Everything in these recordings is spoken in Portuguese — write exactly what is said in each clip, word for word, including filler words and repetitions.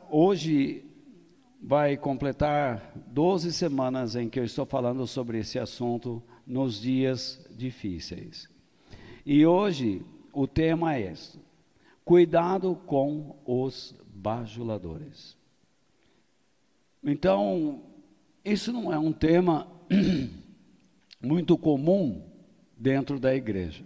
hoje vai completar doze semanas em que eu estou falando sobre esse assunto nos dias difíceis. E hoje o tema é esse: cuidado com os bajuladores. Então, isso não é um tema muito comum dentro da igreja,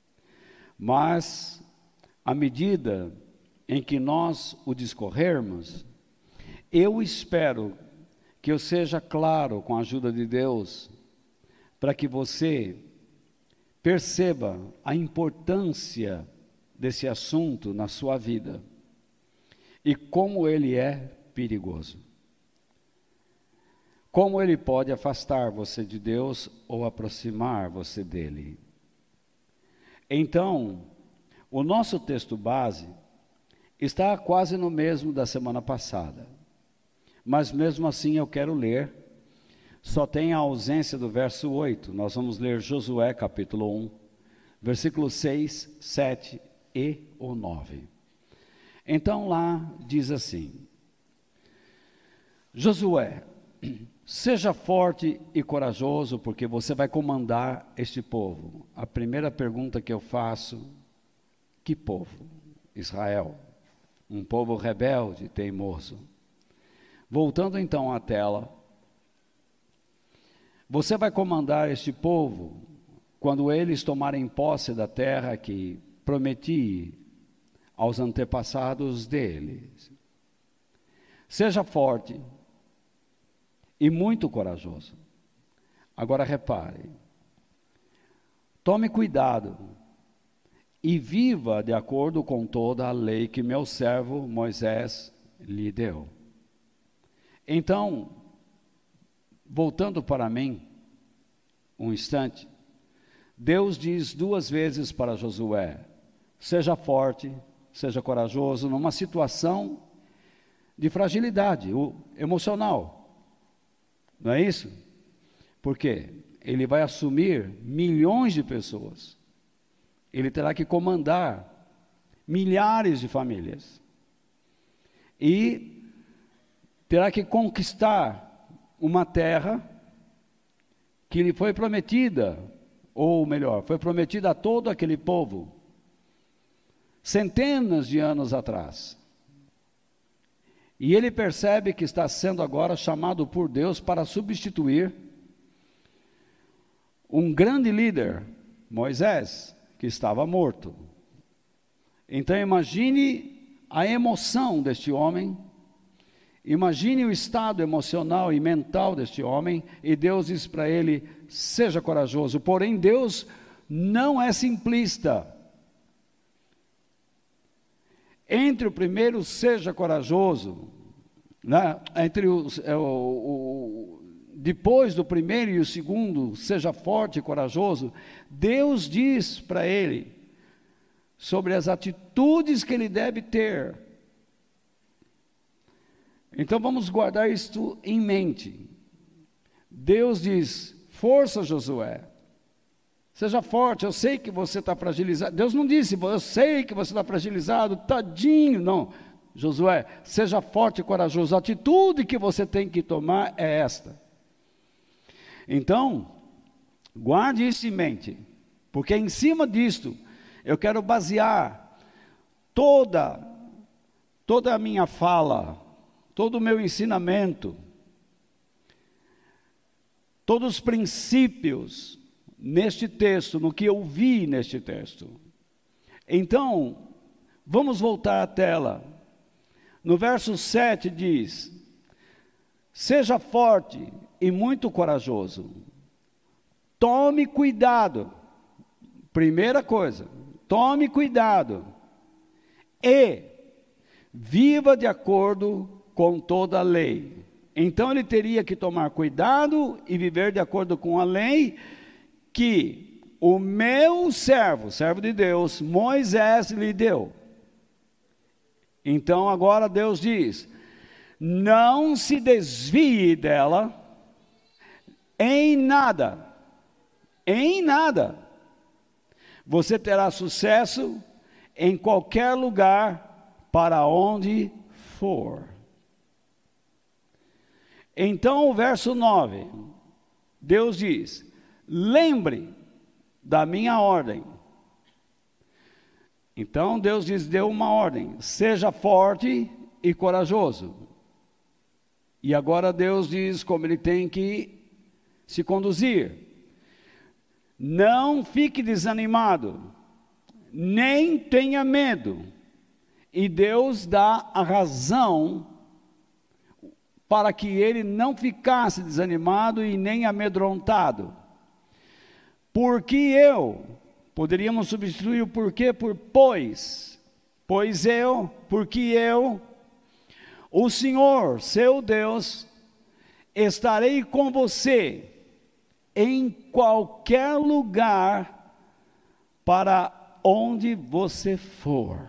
mas à medida em que nós o discorrermos, eu espero que eu seja claro com a ajuda de Deus, para que você perceba a importância desse assunto na sua vida e como ele é perigoso. Como ele pode afastar você de Deus ou aproximar você dele. Então, o nosso texto base está quase no mesmo da semana passada. Mas mesmo assim eu quero ler. Só tem a ausência do verso oito. Nós vamos ler Josué capítulo um, versículos seis, sete e o nove. Então lá diz assim: Josué, seja forte e corajoso, porque você vai comandar este povo. A primeira pergunta que eu faço: que povo? Israel, um povo rebelde, teimoso. Voltando então à tela, você vai comandar este povo quando eles tomarem posse da terra que prometi aos antepassados deles. Seja forte e muito corajoso. Agora repare, tome cuidado e viva de acordo com toda a lei que meu servo Moisés lhe deu. Então, voltando para mim, um instante, Deus diz duas vezes para Josué: seja forte, seja corajoso, numa situação de fragilidade emocional. Não é isso? Porque ele vai assumir milhões de pessoas. Ele terá que comandar milhares de famílias. E terá que conquistar uma terra que lhe foi prometida, ou melhor, foi prometida a todo aquele povo, centenas de anos atrás. E ele percebe que está sendo agora chamado por Deus para substituir um grande líder, Moisés, que estava morto. Então imagine a emoção deste homem, imagine o estado emocional e mental deste homem, e Deus diz para ele: seja corajoso. Porém, Deus não é simplista. Entre o primeiro, seja corajoso, né? Entre o, o, o, depois do primeiro e o segundo, seja forte e corajoso, Deus diz para ele sobre as atitudes que ele deve ter. Então vamos guardar isto em mente. Deus diz: força, Josué, seja forte. Eu sei que você está fragilizado. Deus não disse: eu sei que você está fragilizado, tadinho. Não, Josué, seja forte e corajoso. A atitude que você tem que tomar é esta. Então, guarde isso em mente, porque em cima disto eu quero basear toda, toda a minha fala, todo o meu ensinamento, todos os princípios neste texto, no que eu vi neste texto. Então, vamos voltar à tela. No verso sete diz: seja forte e muito corajoso. Tome cuidado. Primeira coisa, tome cuidado. E viva de acordo com toda a lei. Então ele teria que tomar cuidado e viver de acordo com a lei que o meu servo, servo de Deus, Moisés lhe deu. Então agora Deus diz: não se desvie dela em nada, em nada. Você terá sucesso em qualquer lugar para onde for. Então o verso nove, Deus diz: lembre da minha ordem. Então Deus lhes deu uma ordem: seja forte e corajoso. E agora Deus diz como ele tem que se conduzir. Não fique desanimado, nem tenha medo. E Deus dá a razão para que ele não ficasse desanimado e nem amedrontado. Porque eu, poderíamos substituir o porquê por pois. Pois eu, porque eu, o Senhor, seu Deus, estarei com você em qualquer lugar para onde você for.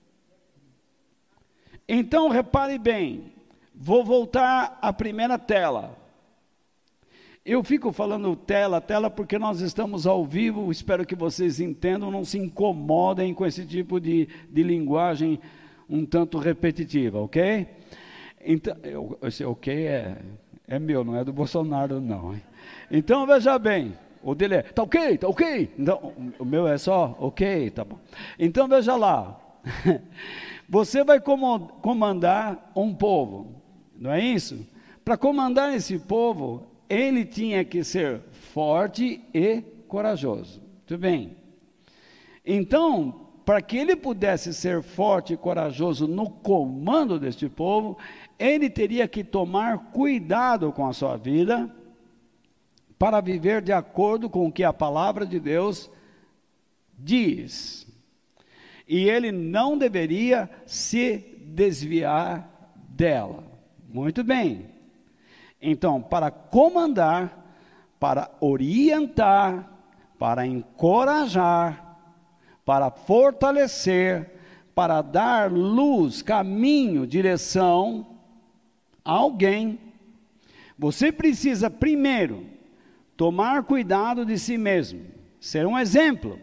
Então, repare bem, vou voltar à primeira tela. Eu fico falando tela, tela, porque nós estamos ao vivo, espero que vocês entendam, não se incomodem com esse tipo de, de linguagem um tanto repetitiva, ok? Então, eu, esse ok é, é meu, não é do Bolsonaro, não. Hein? Então, veja bem, o dele é, tá ok, tá ok. Então, o meu é só, ok, tá bom. Então, veja lá. Você vai comandar um povo, não é isso? Para comandar esse povo, ele tinha que ser forte e corajoso. Muito bem. Então, para que ele pudesse ser forte e corajoso no comando deste povo, ele teria que tomar cuidado com a sua vida, para viver de acordo com o que a palavra de Deus diz. E ele não deveria se desviar dela. Muito bem. Então, para comandar, para orientar, para encorajar, para fortalecer, para dar luz, caminho, direção a alguém, você precisa primeiro tomar cuidado de si mesmo, ser um exemplo.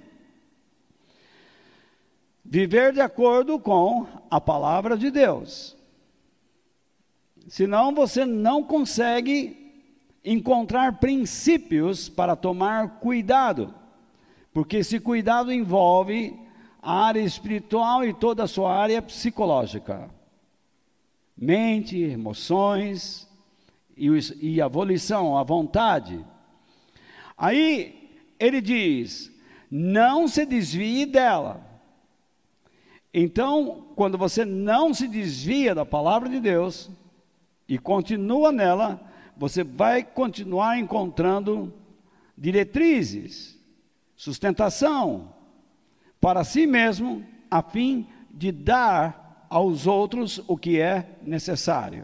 Viver de acordo com a palavra de Deus. Senão você não consegue encontrar princípios para tomar cuidado. Porque esse cuidado envolve a área espiritual e toda a sua área psicológica. Mente, emoções e, e a volição, a vontade. Aí ele diz, não se desvie dela. Então, quando você não se desvia da palavra de Deus e continua nela, você vai continuar encontrando diretrizes, sustentação para si mesmo, a fim de dar aos outros o que é necessário.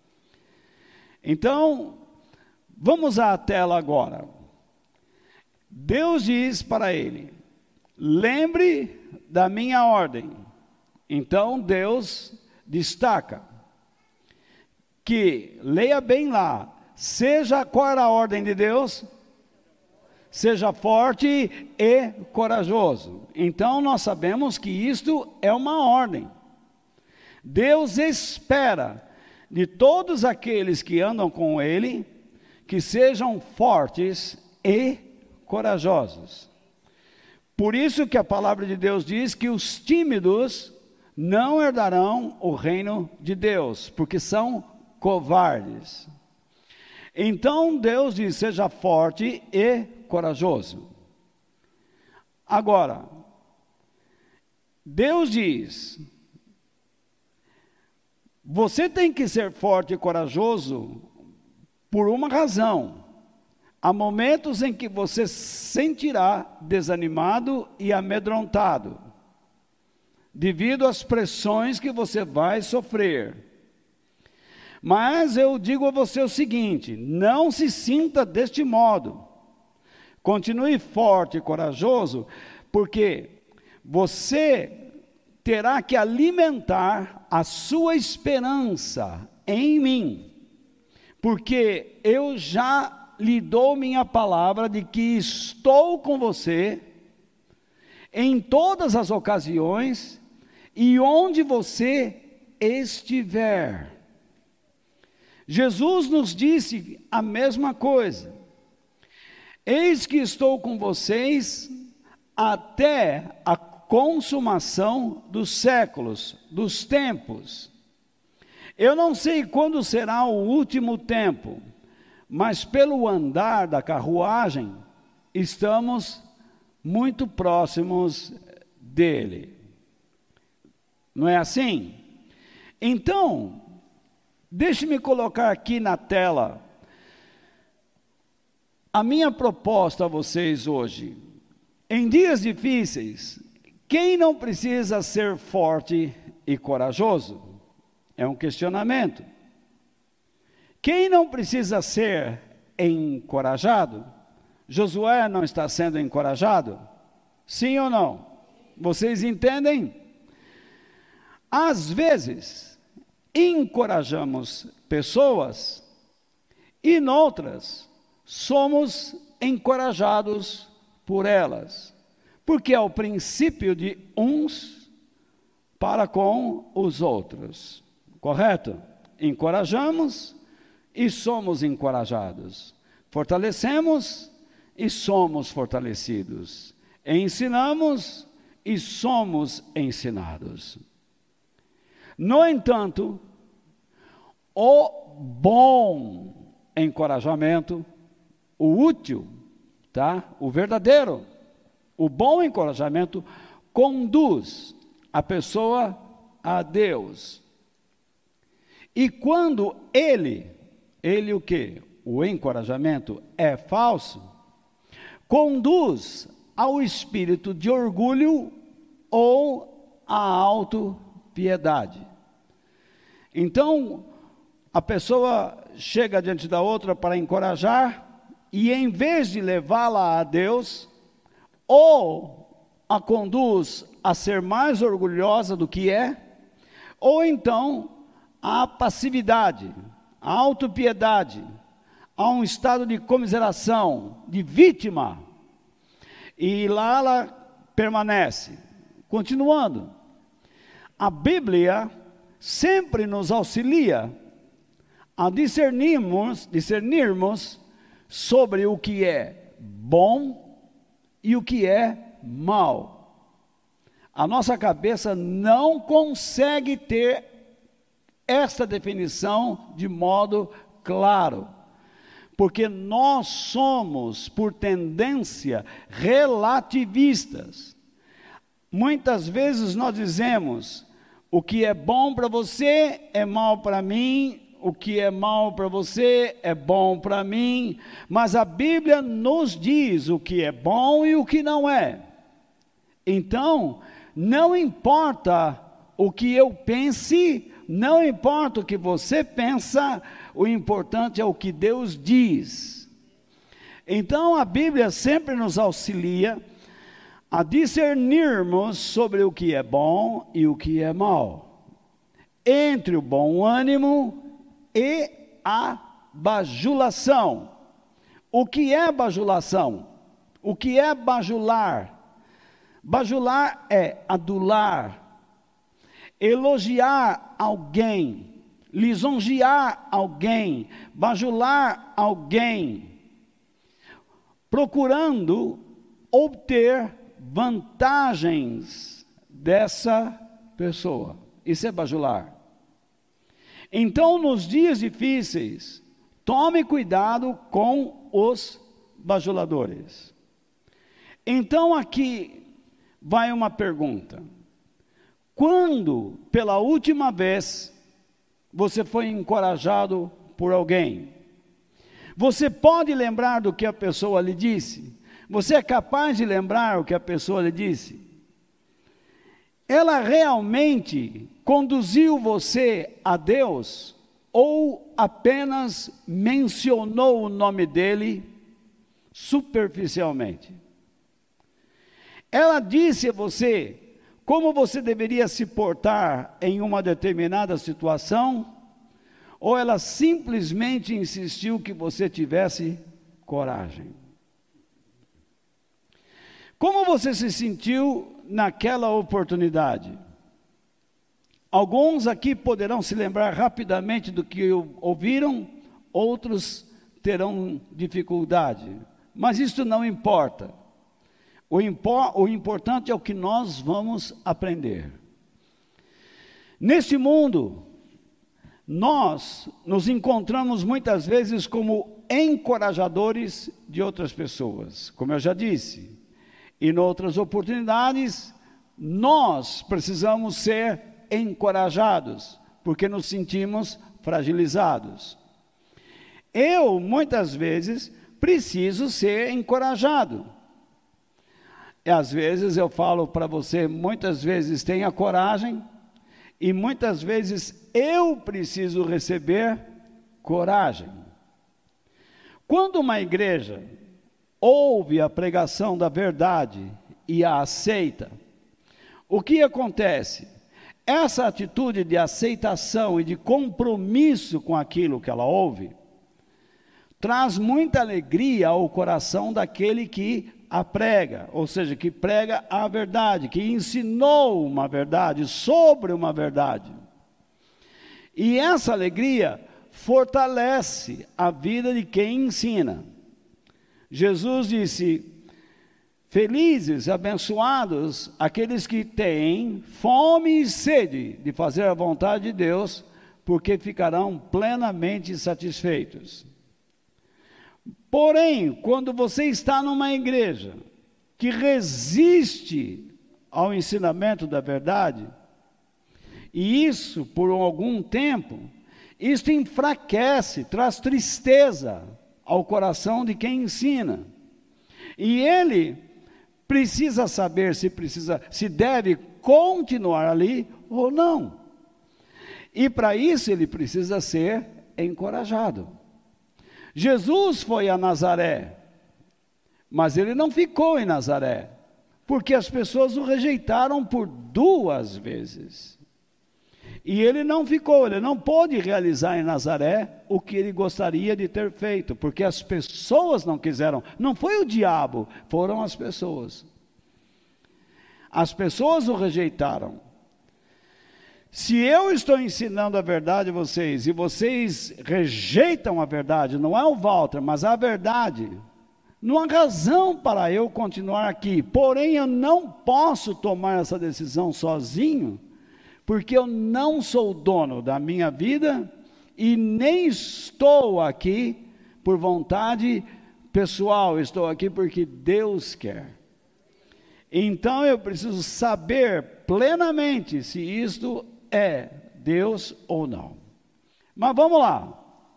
Então, vamos à tela agora. Deus diz para ele, lembre da minha ordem. Então Deus destaca que, leia bem lá, seja qual era a ordem de Deus? Seja forte e corajoso. Então nós sabemos que isto é uma ordem. Deus espera de todos aqueles que andam com Ele, que sejam fortes e corajosos. Por isso que a palavra de Deus diz que os tímidos não herdarão o reino de Deus, porque são covardes. Então Deus diz, seja forte e corajoso. Agora, Deus diz, você tem que ser forte e corajoso por uma razão. Há momentos em que você se sentirá desanimado e amedrontado, devido às pressões que você vai sofrer. Mas eu digo a você o seguinte, não se sinta deste modo. Continue forte e corajoso, porque você terá que alimentar a sua esperança em mim, porque eu já lhe dou minha palavra de que estou com você em todas as ocasiões e onde você estiver. Jesus nos disse a mesma coisa. Eis que estou com vocês até a consumação dos séculos, dos tempos. Eu não sei quando será o último tempo, mas pelo andar da carruagem, estamos muito próximos dele. Não é assim? Então, deixe-me colocar aqui na tela a minha proposta a vocês hoje. Em dias difíceis, quem não precisa ser forte e corajoso? É um questionamento. Quem não precisa ser encorajado? Josué não está sendo encorajado? Sim ou não? Vocês entendem? Às vezes, encorajamos pessoas e noutras somos encorajados por elas, porque é o princípio de uns para com os outros, correto? Encorajamos e somos encorajados, fortalecemos e somos fortalecidos, ensinamos e somos ensinados. No entanto, o bom encorajamento, o útil, tá? O verdadeiro, o bom encorajamento conduz a pessoa a Deus. E quando ele, ele o quê? O encorajamento é falso, conduz ao espírito de orgulho ou à autopiedade. Então, a pessoa chega diante da outra para encorajar, e em vez de levá-la a Deus, ou a conduz a ser mais orgulhosa do que é, ou então a passividade, a autopiedade, a um estado de comiseração, de vítima, e lá ela permanece. Continuando, a Bíblia sempre nos auxilia a discernirmos, discernirmos sobre o que é bom e o que é mal. A nossa cabeça não consegue ter esta definição de modo claro, porque nós somos, por tendência, relativistas. Muitas vezes nós dizemos: o que é bom para você é mal para mim, o que é mal para você é bom para mim, mas a Bíblia nos diz o que é bom e o que não é. Então, não importa o que eu pense, não importa o que você pensa, o importante é o que Deus diz. Então, a Bíblia sempre nos auxilia a discernirmos sobre o que é bom e o que é mal, entre o bom ânimo e a bajulação. O que é bajulação? O que é bajular? Bajular é adular, elogiar alguém, lisonjear alguém, bajular alguém, procurando obter vantagens dessa pessoa. Isso é bajular. Então, nos dias difíceis, tome cuidado com os bajuladores. Então, aqui vai uma pergunta: quando, pela última vez, você foi encorajado por alguém? Você pode lembrar do que a pessoa lhe disse? Você é capaz de lembrar o que a pessoa lhe disse? Ela realmente conduziu você a Deus ou apenas mencionou o nome dele superficialmente? Ela disse a você como você deveria se portar em uma determinada situação, ou ela simplesmente insistiu que você tivesse coragem? Como você se sentiu naquela oportunidade? Alguns aqui poderão se lembrar rapidamente do que ouviram, outros terão dificuldade, mas isso não importa. O, impor, o importante é o que nós vamos aprender. Neste mundo, nós nos encontramos muitas vezes como encorajadores de outras pessoas, como eu já disse, e em outras oportunidades, nós precisamos ser encorajados, porque nos sentimos fragilizados. Eu, muitas vezes, preciso ser encorajado. E às vezes eu falo para você, muitas vezes tenha coragem, e muitas vezes eu preciso receber coragem. Quando uma igreja ouve a pregação da verdade e a aceita, o que acontece? Essa atitude de aceitação e de compromisso com aquilo que ela ouve, traz muita alegria ao coração daquele que a prega, ou seja, que prega a verdade, que ensinou uma verdade sobre uma verdade. E essa alegria fortalece a vida de quem ensina. Jesus disse: felizes, abençoados, aqueles que têm fome e sede de fazer a vontade de Deus, porque ficarão plenamente satisfeitos. Porém, quando você está numa igreja que resiste ao ensinamento da verdade, e isso por algum tempo, isso enfraquece, traz tristeza ao coração de quem ensina. E ele precisa saber se precisa, se deve continuar ali ou não. E para isso ele precisa ser encorajado. Jesus foi a Nazaré, mas ele não ficou em Nazaré, porque as pessoas o rejeitaram por duas vezes. E ele não ficou, ele não pôde realizar em Nazaré o que ele gostaria de ter feito, porque as pessoas não quiseram. Não foi o diabo, foram as pessoas. As pessoas o rejeitaram. Se eu estou ensinando a verdade a vocês, e vocês rejeitam a verdade, não é o Walter, mas a verdade, não há razão para eu continuar aqui. Porém, eu não posso tomar essa decisão sozinho, porque eu não sou dono da minha vida, e nem estou aqui por vontade pessoal, estou aqui porque Deus quer. Então eu preciso saber plenamente se isto é Deus ou não. Mas vamos lá.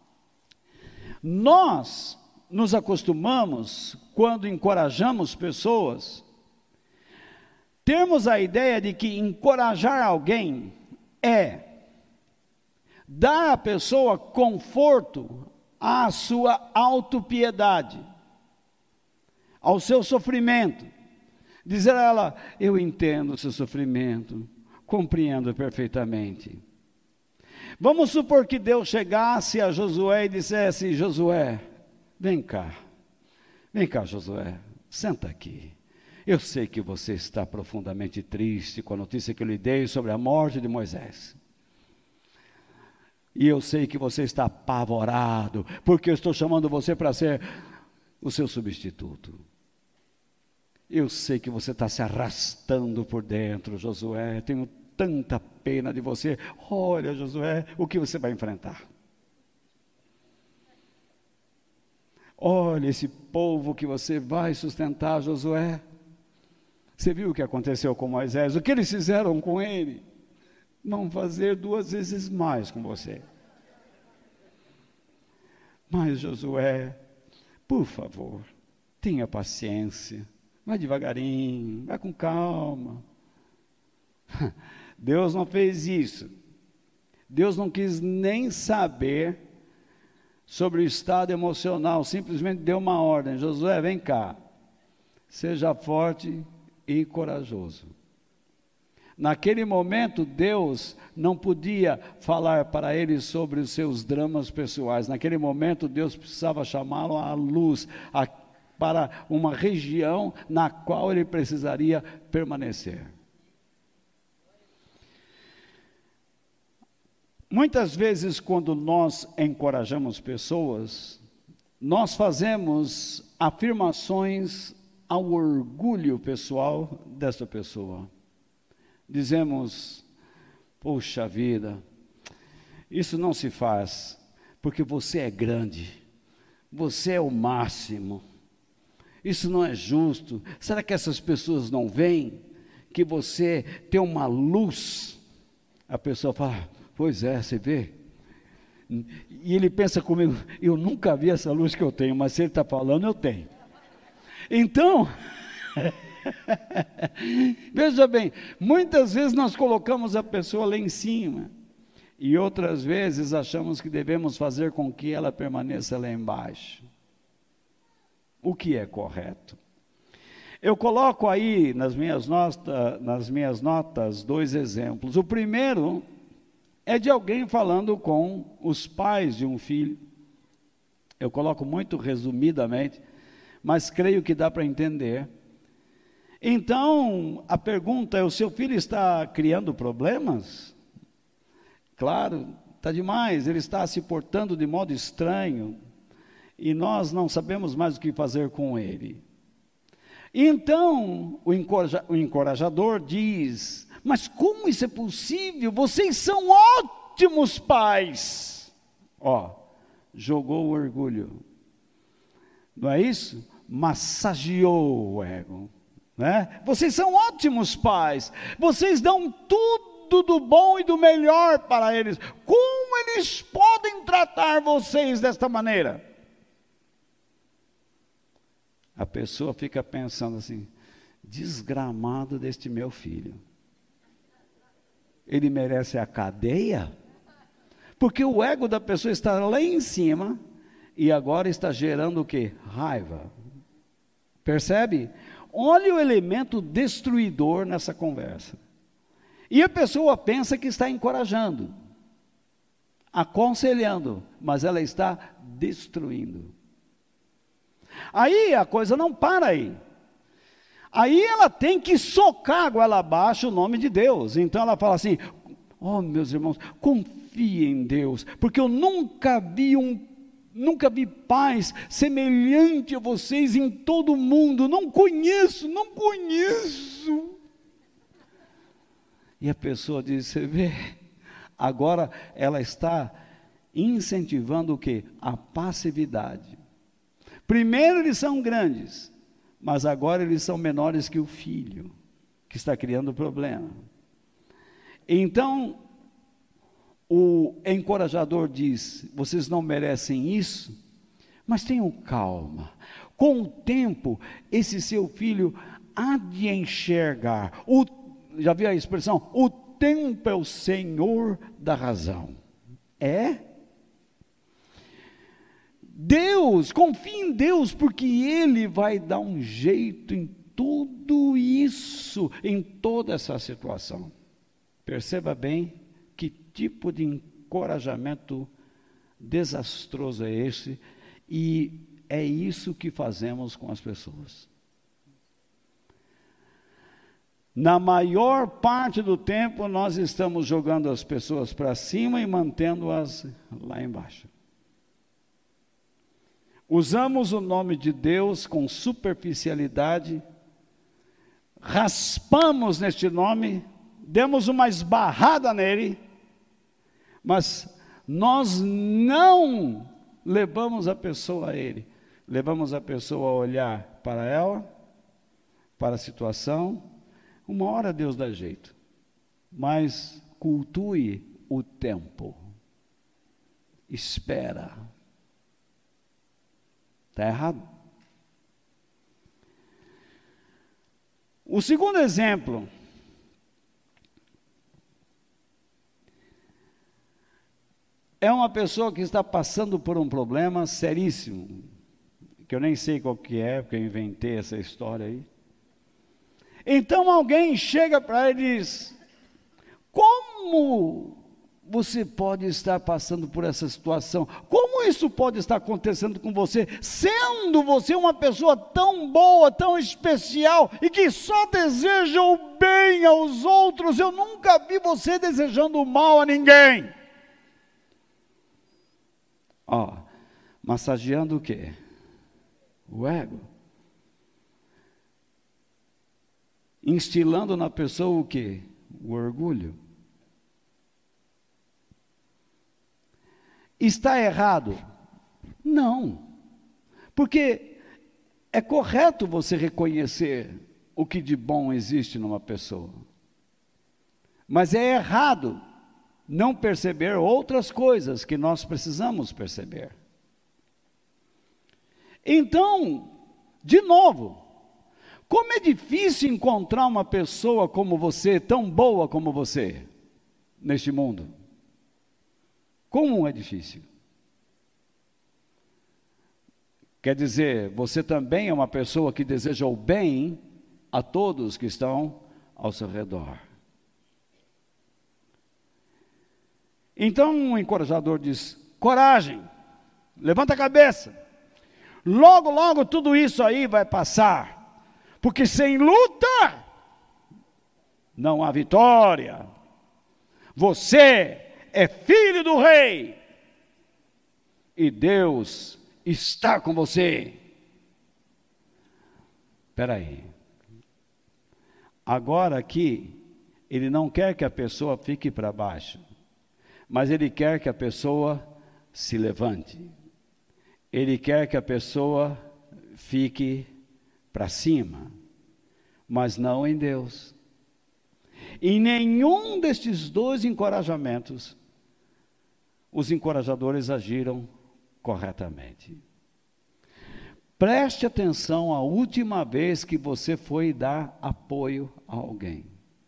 Nós nos acostumamos, quando encorajamos pessoas, temos a ideia de que encorajar alguém é dar à pessoa conforto à sua autopiedade, ao seu sofrimento. Dizer a ela: eu entendo o seu sofrimento, compreendo perfeitamente. Vamos supor que Deus chegasse a Josué e dissesse: Josué, vem cá, vem cá Josué, senta aqui. Eu sei que você está profundamente triste com a notícia que eu lhe dei sobre a morte de Moisés. E eu sei que você está apavorado, porque eu estou chamando você para ser o seu substituto. Eu sei que você está se arrastando por dentro, Josué, tenho tanta pena de você. Olha, Josué, o que você vai enfrentar? Olha esse povo que você vai sustentar, Josué. Você viu o que aconteceu com Moisés? O que eles fizeram com ele? Vão fazer duas vezes mais com você. Mas, Josué, por favor, tenha paciência. Vai devagarinho, vai com calma. Deus não fez isso. Deus não quis nem saber sobre o estado emocional, simplesmente deu uma ordem: Josué, vem cá, seja forte e corajoso. Naquele momento, Deus não podia falar para ele sobre os seus dramas pessoais. Naquele momento, Deus precisava chamá-lo à luz, a para uma região na qual ele precisaria permanecer. Muitas vezes, quando nós encorajamos pessoas, nós fazemos afirmações ao orgulho pessoal dessa pessoa. Dizemos: poxa vida, isso não se faz, porque você é grande, você é o máximo, isso não é justo. Será que essas pessoas não veem que você tem uma luz? A pessoa fala: pois é, você vê? E ele pensa comigo: eu nunca vi essa luz que eu tenho, mas se ele está falando, eu tenho. Então, veja bem, muitas vezes nós colocamos a pessoa lá em cima, e outras vezes achamos que devemos fazer com que ela permaneça lá embaixo. O que é correto? Eu coloco aí nas minhas, nota, nas minhas notas dois exemplos. O primeiro é de alguém falando com os pais de um filho. Eu coloco muito resumidamente, mas creio que dá para entender. Então, a pergunta é: o seu filho está criando problemas? Claro, está demais, ele está se portando de modo estranho, e nós não sabemos mais o que fazer com ele. Então, o, encoraja, o encorajador diz: mas como isso é possível? Vocês são ótimos pais. Ó, jogou o orgulho, não é isso? Massageou o ego, né? Vocês são ótimos pais, vocês dão tudo do bom e do melhor para eles. Como eles podem tratar vocês desta maneira? A pessoa fica pensando assim: desgramado deste meu filho, ele merece a cadeia? Porque o ego da pessoa está lá em cima e agora está gerando o quê? Raiva. Percebe? Olha o elemento destruidor nessa conversa. E a pessoa pensa que está encorajando, aconselhando, mas ela está destruindo. Aí a coisa não para aí. Aí ela tem que socar a goela abaixo o nome de Deus. Então ela fala assim: oh, meus irmãos, confiem em Deus, porque eu nunca vi um Nunca vi paz semelhante a vocês em todo o mundo. Não conheço, não conheço. E a pessoa diz: você vê, agora ela está incentivando o quê? A passividade. Primeiro eles são grandes, mas agora eles são menores que o filho, que está criando problema. Então, o encorajador diz: vocês não merecem isso, mas tenham calma. Com o tempo, esse seu filho há de enxergar. O, já viu a expressão? O tempo é o senhor da razão. É? Deus, confie em Deus, porque Ele vai dar um jeito em tudo isso, em toda essa situação. Perceba bem que tipo de encorajamento desastroso é esse, e é isso que fazemos com as pessoas. Na maior parte do tempo, nós estamos jogando as pessoas para cima e mantendo-as lá embaixo. Usamos o nome de Deus com superficialidade, raspamos neste nome, demos uma esbarrada nele, mas nós não levamos a pessoa a ele, levamos a pessoa a olhar para ela, para a situação. Uma hora Deus dá jeito, mas cultue o tempo, espera. Está errado. O segundo exemplo é uma pessoa que está passando por um problema seríssimo, que eu nem sei qual que é, porque eu inventei essa história aí. Então alguém chega para ele e diz: como você pode estar passando por essa situação? Como isso pode estar acontecendo com você, sendo você uma pessoa tão boa, tão especial, e que só deseja o bem aos outros? Eu nunca vi você desejando o mal a ninguém. Massageando o quê? O ego. Instilando na pessoa o quê? O orgulho. Está errado? Não. Porque é correto você reconhecer o que de bom existe numa pessoa. Mas é errado não perceber outras coisas que nós precisamos perceber. Então, de novo, como é difícil encontrar uma pessoa como você, tão boa como você, neste mundo. Como é difícil. Quer dizer, você também é uma pessoa que deseja o bem a todos que estão ao seu redor. Então, um encorajador diz: coragem, levanta a cabeça. Logo, logo tudo isso aí vai passar. Porque sem luta, não há vitória. Você é filho do rei. E Deus está com você. Espera aí. Agora aqui, ele não quer que a pessoa fique para baixo, mas ele quer que a pessoa se levante. Ele quer que a pessoa fique para cima, mas não em Deus. Em nenhum destes dois encorajamentos, os encorajadores agiram corretamente. Preste atenção à última vez que você foi dar apoio a alguém.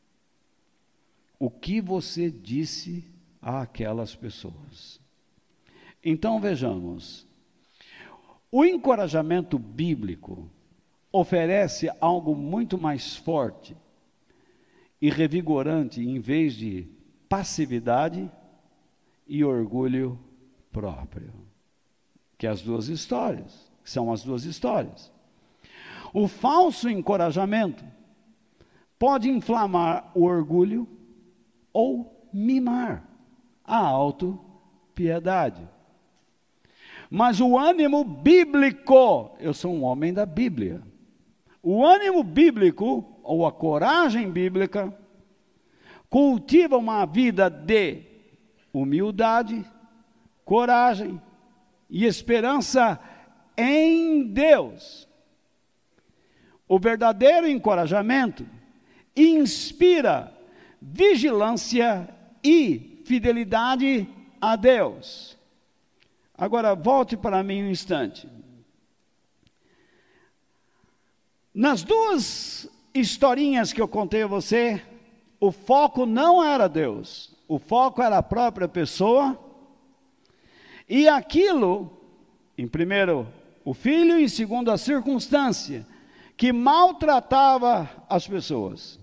O que você disse àquelas pessoas? Então vejamos. O encorajamento bíblico oferece algo muito mais forte e revigorante, em vez de passividade e orgulho próprio, que as duas histórias, são as duas histórias. O falso encorajamento pode inflamar o orgulho ou mimar a autopiedade. Mas o ânimo bíblico, eu sou um homem da Bíblia, o ânimo bíblico, ou a coragem bíblica, cultiva uma vida de humildade, coragem e esperança em Deus. O verdadeiro encorajamento inspira vigilância e fidelidade a Deus. Agora, volte para mim um instante. Nas duas historinhas que eu contei a você, o foco não era Deus, o foco era a própria pessoa, e aquilo, em primeiro, o filho, e em segundo, a circunstância, que maltratava as pessoas.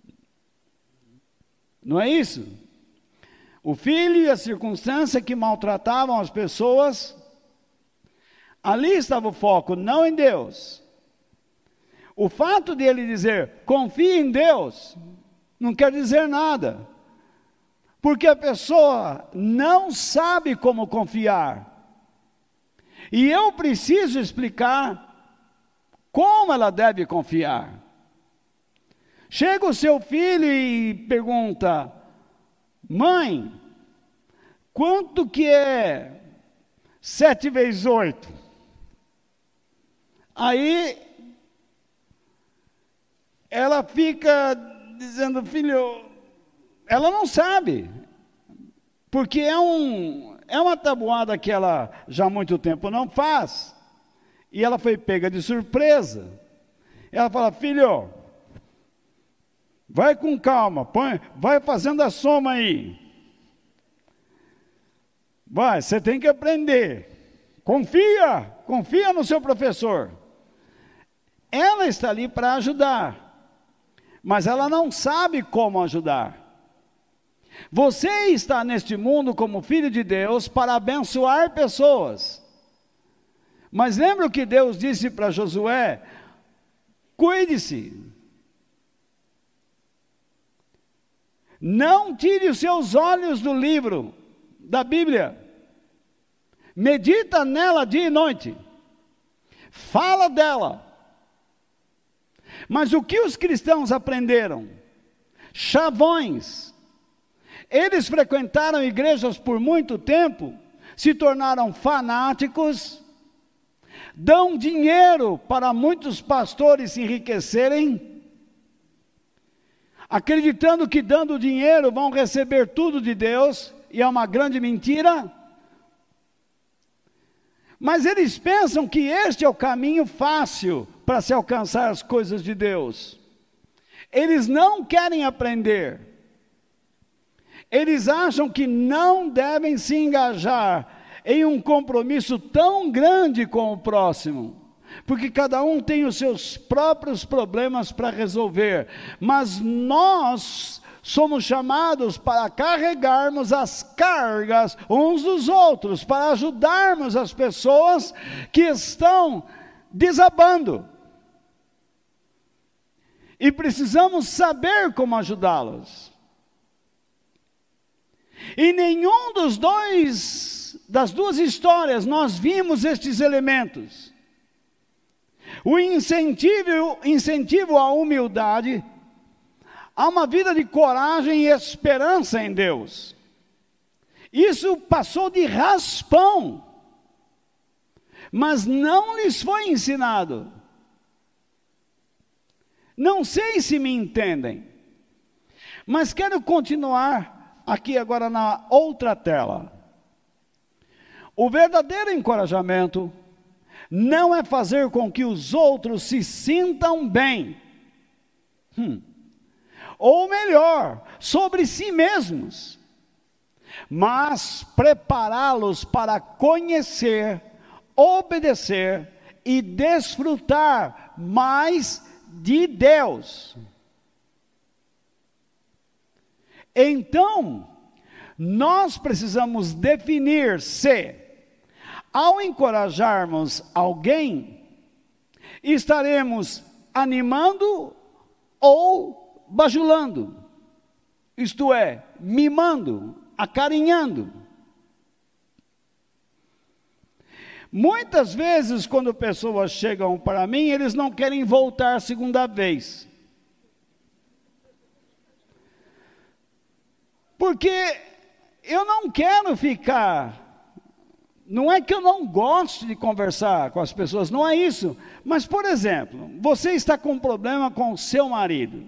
Não é isso? O filho e a circunstância que maltratavam as pessoas, ali estava o foco, não em Deus. O fato de ele dizer, confie em Deus, não quer dizer nada. Porque a pessoa não sabe como confiar. E eu preciso explicar como ela deve confiar. Chega o seu filho e pergunta, mãe, quanto que é sete vezes oito? Aí, ela fica dizendo, filho, ela não sabe, porque é, um, é uma tabuada que ela já há muito tempo não faz, e ela foi pega de surpresa. Ela fala, filho, vai com calma, põe, vai fazendo a soma aí. Vai, você tem que aprender. Confia, confia no seu professor. Ela está ali para ajudar, mas ela não sabe como ajudar. Você está neste mundo como filho de Deus para abençoar pessoas. Mas lembra o que Deus disse para Josué? Cuide-se. Não tire os seus olhos do livro, da Bíblia. medita nela dia e noite, fala dela. Mas o que os cristãos aprenderam? Chavões. Eles frequentaram igrejas por muito tempo, se tornaram fanáticos, dão dinheiro para muitos pastores se enriquecerem, acreditando que dando dinheiro vão receber tudo de Deus, e é uma grande mentira. Mas eles pensam que este é o caminho fácil para se alcançar as coisas de Deus. Eles não querem aprender. Eles acham que não devem se engajar em um compromisso tão grande com o próximo, porque cada um tem os seus próprios problemas para resolver, mas nós somos chamados para carregarmos as cargas uns dos outros, para ajudarmos as pessoas que estão desabando, e precisamos saber como ajudá-los. E nenhum dos dois, das duas histórias, nós vimos estes elementos. O incentivo, incentivo à humildade, a uma vida de coragem e esperança em Deus. Isso passou de raspão, mas não lhes foi ensinado. Não sei se me entendem, mas quero continuar aqui agora na outra tela. O verdadeiro encorajamento não é fazer com que os outros se sintam bem, hum. ou melhor, sobre si mesmos, mas prepará-los para conhecer, obedecer e desfrutar mais de Deus. Então, nós precisamos definir se, ao encorajarmos alguém, estaremos animando ou bajulando, isto é, mimando, acarinhando. Muitas vezes, quando pessoas chegam para mim, eles não querem voltar a segunda vez. Porque eu não quero ficar, não é que eu não gosto de conversar com as pessoas, não é isso. Mas, por exemplo, você está com um problema com o seu marido.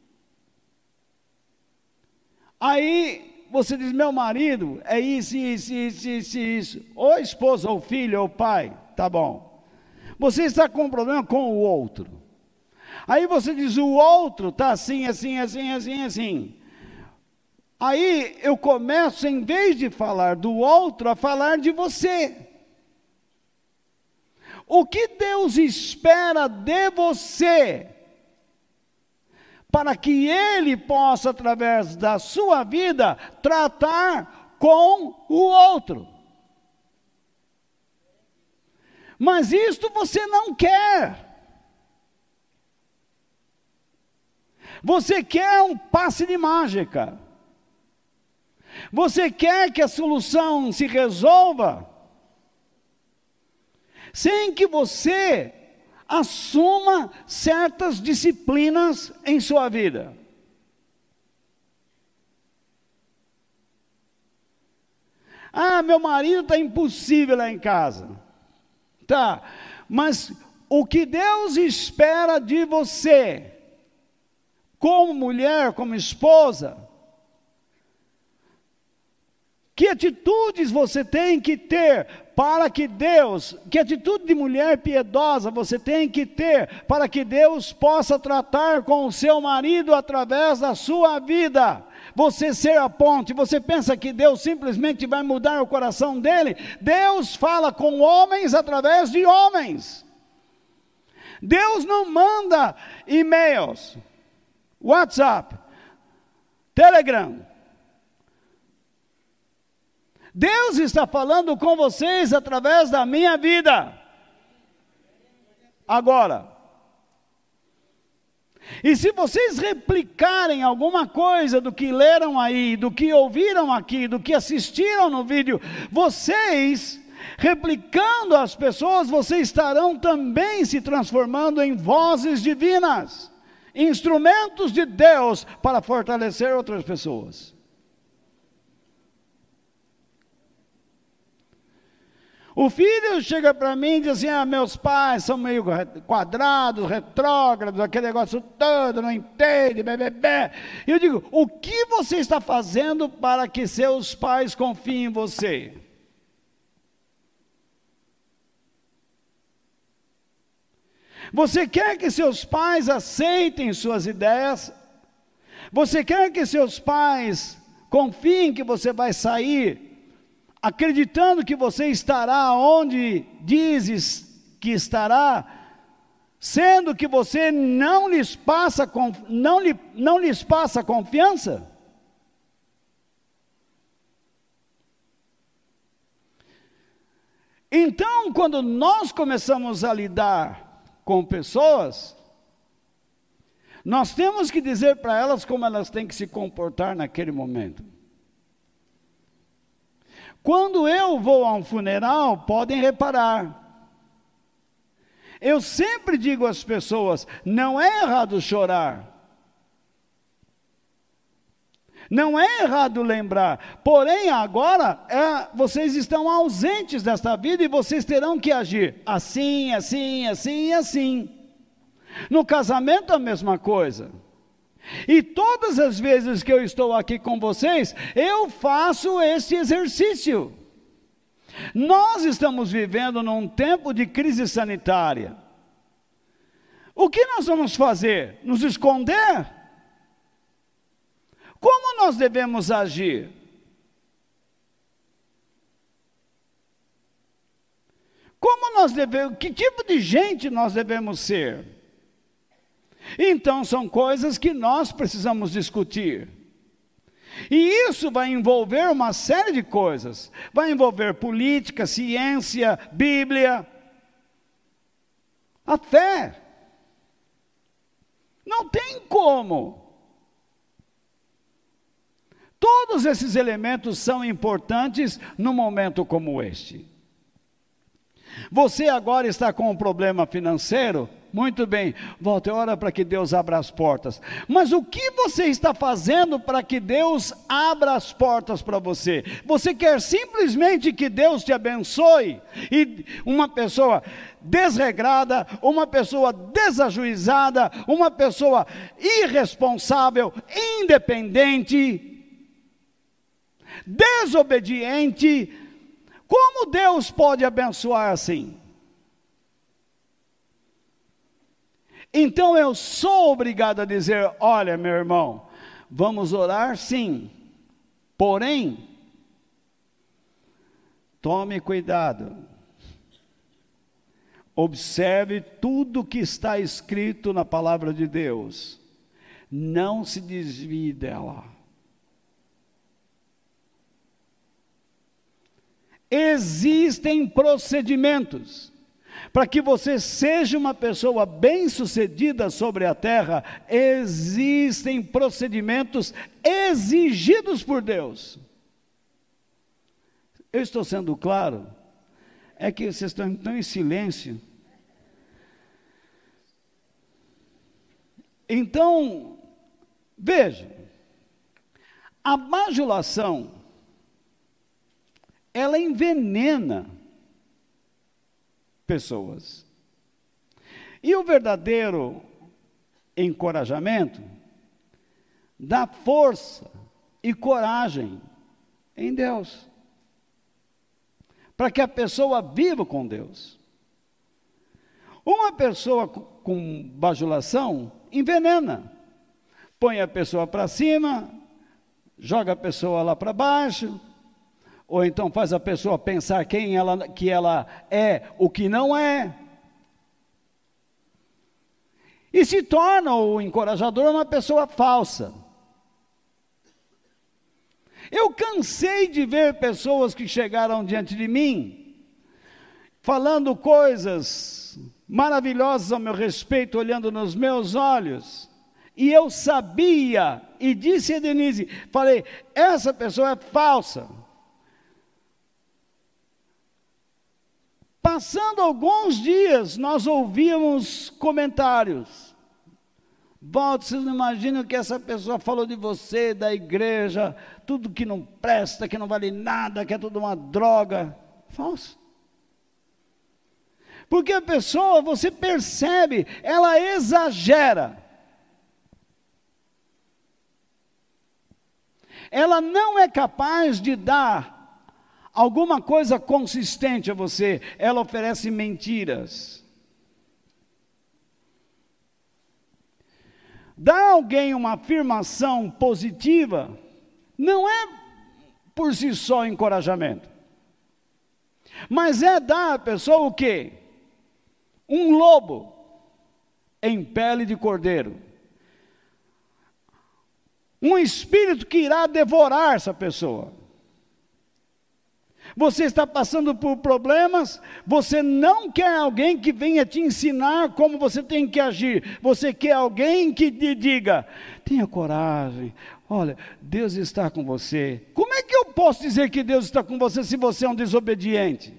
Aí você diz, meu marido é isso, isso, isso, isso, isso. Ou esposa, ou filho, ou pai, tá bom. Você está com um problema com o outro. Aí você diz, o outro está assim, assim, assim, assim, assim. Aí eu começo, em vez de falar do outro, a falar de você. O que Deus espera de você, para que Ele possa, através da sua vida, tratar com o outro. Mas isto você não quer. Você quer um passe de mágica. Você quer que a solução se resolva sem que você assuma certas disciplinas em sua vida. Ah, meu marido está impossível lá em casa. Tá, mas o que Deus espera de você, como mulher, como esposa, que atitudes você tem que ter para que Deus, que atitude de mulher piedosa você tem que ter para que Deus possa tratar com o seu marido através da sua vida? Você ser a ponte. Você pensa que Deus simplesmente vai mudar o coração dele? Deus fala com homens através de homens. Deus não manda e-mails, WhatsApp, Telegram. Deus está falando com vocês através da minha vida. Agora. E se vocês replicarem alguma coisa do que leram aí, do que ouviram aqui, do que assistiram no vídeo, vocês replicando as pessoas, vocês estarão também se transformando em vozes divinas, instrumentos de Deus para fortalecer outras pessoas. O filho chega para mim e diz assim, ah, meus pais são meio quadrados, retrógrados, aquele negócio todo, não entende, bebê. E eu digo, o que você está fazendo para que seus pais confiem em você? Você quer que seus pais aceitem suas ideias? Você quer que seus pais confiem que você vai sair acreditando que você estará onde dizes que estará, sendo que você não lhes passa, não lhe, não lhes passa confiança? Então, quando nós começamos a lidar com pessoas, nós temos que dizer para elas como elas têm que se comportar naquele momento. Quando eu vou a um funeral, podem reparar, eu sempre digo às pessoas, não é errado chorar, não é errado lembrar, porém agora é, vocês estão ausentes desta vida e vocês terão que agir assim, assim, assim e assim. No casamento a mesma coisa. E todas as vezes que eu estou aqui com vocês, eu faço esse exercício. Nós estamos vivendo num tempo de crise sanitária. O que nós vamos fazer? Nos esconder? Como nós devemos agir? Como nós devemos, que tipo de gente nós devemos ser? Então, são coisas que nós precisamos discutir. E isso vai envolver uma série de coisas. Vai envolver política, ciência, Bíblia, a fé. Não tem como. Todos esses elementos são importantes num momento como este. Você agora está com um problema financeiro? Muito bem, volte, ora para que Deus abra as portas. Mas o que você está fazendo para que Deus abra as portas para você? Você quer simplesmente que Deus te abençoe? E uma pessoa desregrada, uma pessoa desajuizada, uma pessoa irresponsável, independente, desobediente, como Deus pode abençoar assim? Então eu sou obrigado a dizer, olha meu irmão, vamos orar sim, porém, tome cuidado, observe tudo que está escrito na palavra de Deus, não se desvie dela. Existem procedimentos para que você seja uma pessoa bem-sucedida sobre a terra. Existem procedimentos exigidos por Deus. Eu estou sendo claro? É que vocês estão, estão em silêncio. Então, veja, a bajulação, ela envenena pessoas. E o verdadeiro encorajamento dá força e coragem em Deus, para que a pessoa viva com Deus. Uma pessoa com bajulação envenena, põe a pessoa para cima, joga a pessoa lá para baixo, ou então faz a pessoa pensar quem ela, que ela é, o que não é. E se torna o encorajador uma pessoa falsa. Eu cansei de ver pessoas que chegaram diante de mim, falando coisas maravilhosas ao meu respeito, olhando nos meus olhos, e eu sabia, e disse a Denise, falei, essa pessoa é falsa. Passando alguns dias, nós ouvíamos comentários. Volte, vocês não imaginam que essa pessoa falou de você, da igreja, tudo que não presta, que não vale nada, que é tudo uma droga. Falso. Porque a pessoa, você percebe, ela exagera. Ela não é capaz de dar alguma coisa consistente a você. Ela oferece mentiras. Dar a alguém uma afirmação positiva não é por si só encorajamento. Mas é dar à pessoa o quê? Um lobo em pele de cordeiro. Um espírito que irá devorar essa pessoa. Você está passando por problemas, você não quer alguém que venha te ensinar como você tem que agir. Você quer alguém que te diga, tenha coragem, olha, Deus está com você. Como é que eu posso dizer que Deus está com você se você é um desobediente?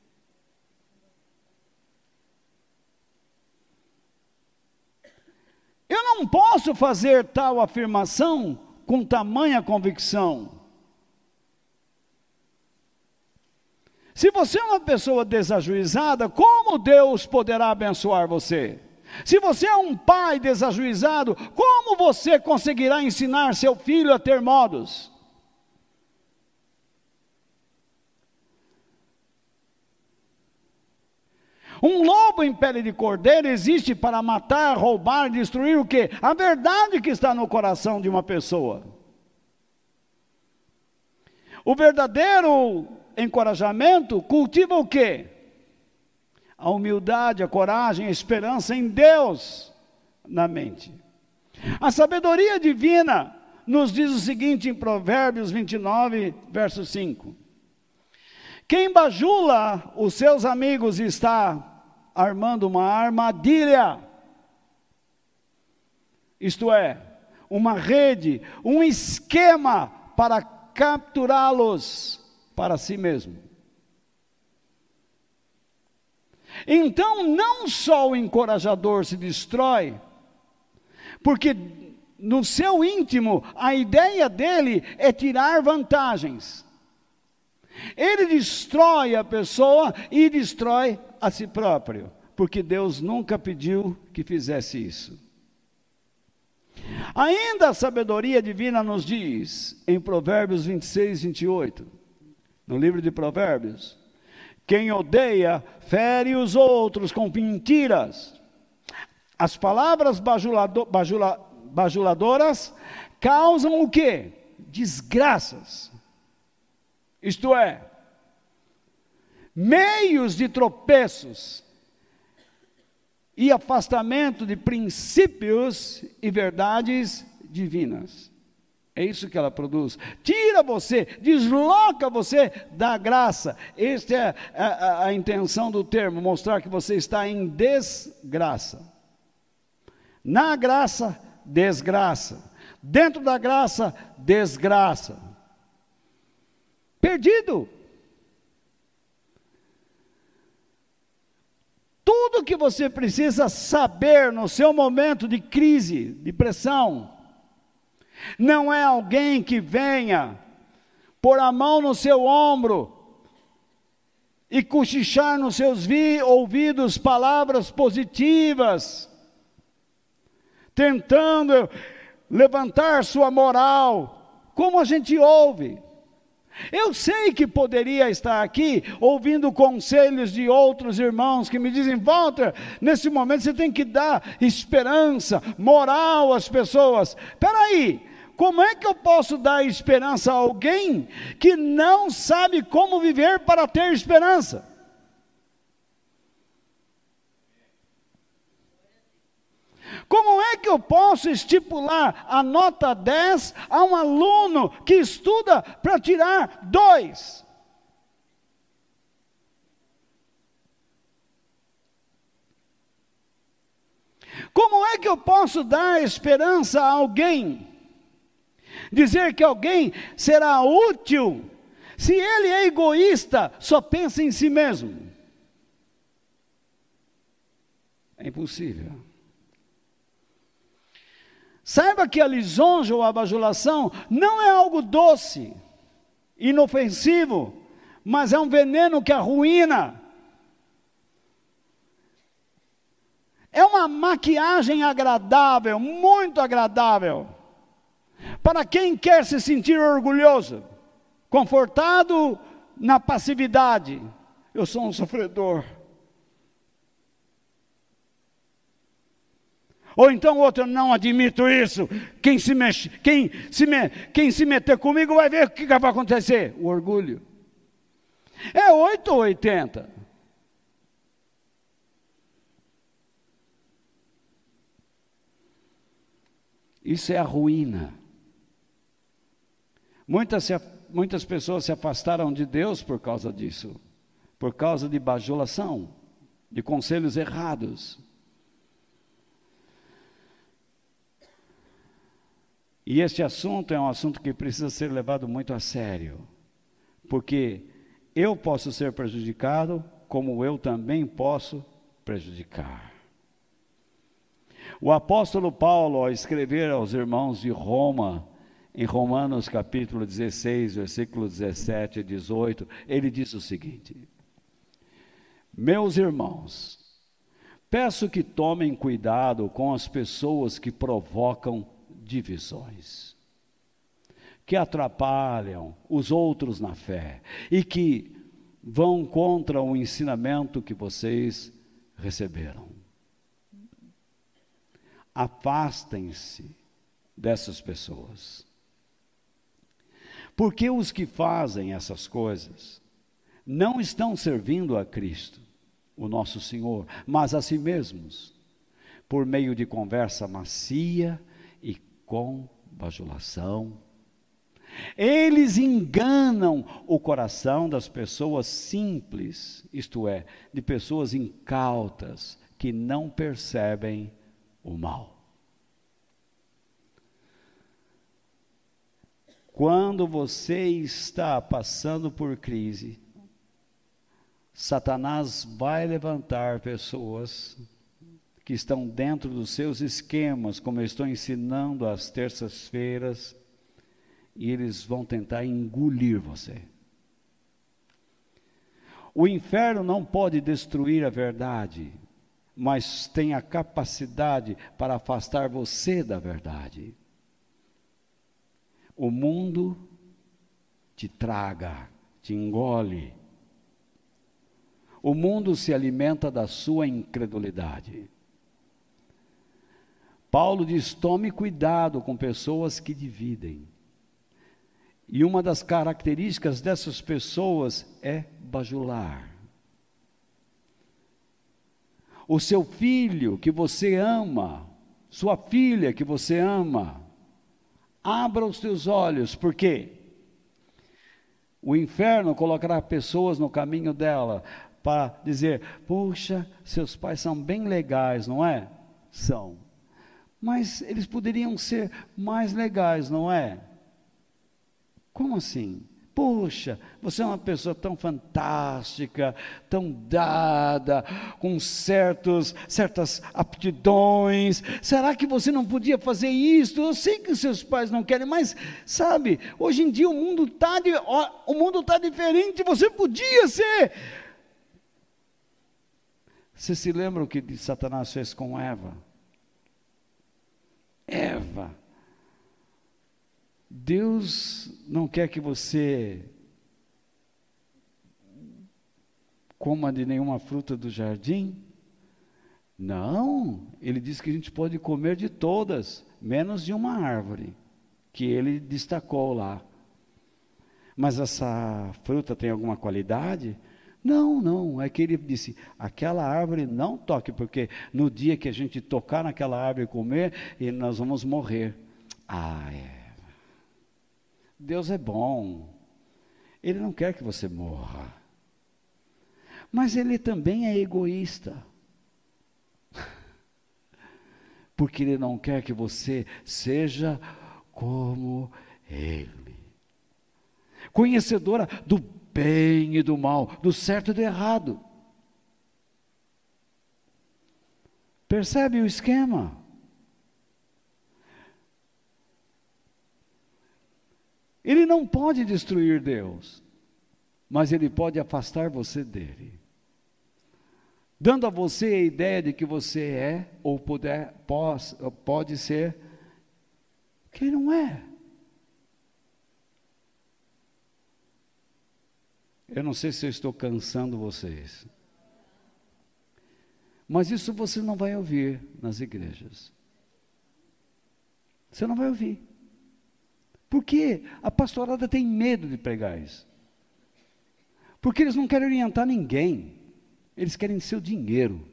Eu não posso fazer tal afirmação com tamanha convicção. Se você é uma pessoa desajuizada, como Deus poderá abençoar você? Se você é um pai desajuizado, como você conseguirá ensinar seu filho a ter modos? Um lobo em pele de cordeiro existe para matar, roubar, destruir o quê? A verdade que está no coração de uma pessoa. O verdadeiro encorajamento cultiva o quê? A humildade, a coragem, a esperança em Deus na mente. A sabedoria divina nos diz o seguinte em Provérbios vinte e nove, verso cinco. Quem bajula os seus amigos está armando uma armadilha, isto é, uma rede, um esquema para capturá-los para si mesmo. Então, não só o encorajador se destrói, porque no seu íntimo, a ideia dele é tirar vantagens. Ele destrói a pessoa e destrói a si próprio, porque Deus nunca pediu que fizesse isso. Ainda a sabedoria divina nos diz, em Provérbios vinte e seis, vinte e oito, no livro de Provérbios, quem odeia, fere os outros com mentiras. As palavras bajulado, bajula, bajuladoras causam o quê? Desgraças. Isto é, meios de tropeços e afastamento de princípios e verdades divinas. É isso que ela produz. Tira você, desloca você da graça. Esta é a, a, a intenção do termo, mostrar que você está em desgraça. Na graça, desgraça. Dentro da graça, desgraça. Perdido. Tudo que você precisa saber no seu momento de crise, de pressão, não é alguém que venha pôr a mão no seu ombro e cochichar nos seus vi, ouvidos palavras positivas, tentando levantar sua moral, como a gente ouve. Eu sei que poderia estar aqui ouvindo conselhos de outros irmãos que me dizem, Walter, nesse momento você tem que dar esperança, moral às pessoas. Espera aí, como é que eu posso dar esperança a alguém que não sabe como viver para ter esperança? Como é que eu posso estipular a nota dez a um aluno que estuda para tirar dois? Como é que eu posso dar esperança a alguém? Dizer que alguém será útil se ele é egoísta, só pensa em si mesmo? É impossível. Saiba que a lisonja ou a bajulação não é algo doce, inofensivo, mas é um veneno que arruína. É uma maquiagem agradável, muito agradável, para quem quer se sentir orgulhoso, confortado na passividade. Eu sou um sofredor. Ou então outro, não admito isso. Quem se, mexe, quem, se me, quem se meter comigo vai ver o que vai acontecer. O orgulho. É oito ou oitenta. Isso é a ruína. Muitas, se, muitas pessoas se afastaram de Deus por causa disso. Por causa de bajulação, de conselhos errados. E este assunto é um assunto que precisa ser levado muito a sério, porque eu posso ser prejudicado, como eu também posso prejudicar. O apóstolo Paulo, ao escrever aos irmãos de Roma, em Romanos capítulo dezesseis, versículos dezessete e dezoito, ele diz o seguinte: meus irmãos, peço que tomem cuidado com as pessoas que provocam divisões, que atrapalham os outros na fé e que vão contra o ensinamento que vocês receberam. Afastem-se dessas pessoas, porque os que fazem essas coisas não estão servindo a Cristo, o nosso Senhor, mas a si mesmos, por meio de conversa macia e com bajulação. Eles enganam o coração das pessoas simples, isto é, de pessoas incautas, que não percebem o mal. Quando você está passando por crise, Satanás vai levantar pessoas que estão dentro dos seus esquemas, como eu estou ensinando às terças-feiras, e eles vão tentar engolir você. O inferno não pode destruir a verdade, mas tem a capacidade para afastar você da verdade. O mundo te traga, te engole. O mundo se alimenta da sua incredulidade. Paulo diz: tome cuidado com pessoas que dividem. E uma das características dessas pessoas é bajular. O seu filho que você ama, sua filha que você ama, abra os teus olhos, porque o inferno colocará pessoas no caminho dela para dizer: puxa, seus pais são bem legais, não é? São. Mas eles poderiam ser mais legais, não é? Como assim? Poxa, você é uma pessoa tão fantástica, tão dada, com certos, certas aptidões. Será que você não podia fazer isso? Eu sei que seus pais não querem, mas sabe, hoje em dia o mundo está o mundo tá diferente, você podia ser. Você se lembra o que Satanás fez com Eva? Eva, Deus não quer que você coma de nenhuma fruta do jardim? Não, ele diz que a gente pode comer de todas, menos de uma árvore, que ele destacou lá. Mas essa fruta tem alguma qualidade? Não, não, é que ele disse: aquela árvore não toque, porque no dia que a gente tocar naquela árvore e comer, e nós vamos morrer. Ah, é. Deus é bom, Ele não quer que você morra, mas Ele também é egoísta, porque Ele não quer que você seja como Ele, conhecedora do bem e do mal, do certo e do errado. Percebe o esquema? Ele não pode destruir Deus, mas ele pode afastar você dele, dando a você a ideia de que você é, ou puder, pode, pode ser, quem não é. Eu não sei se eu estou cansando vocês, mas isso você não vai ouvir nas igrejas. Você não vai ouvir. Porque a pastorada tem medo de pregar isso. Porque eles não querem orientar ninguém. Eles querem seu dinheiro.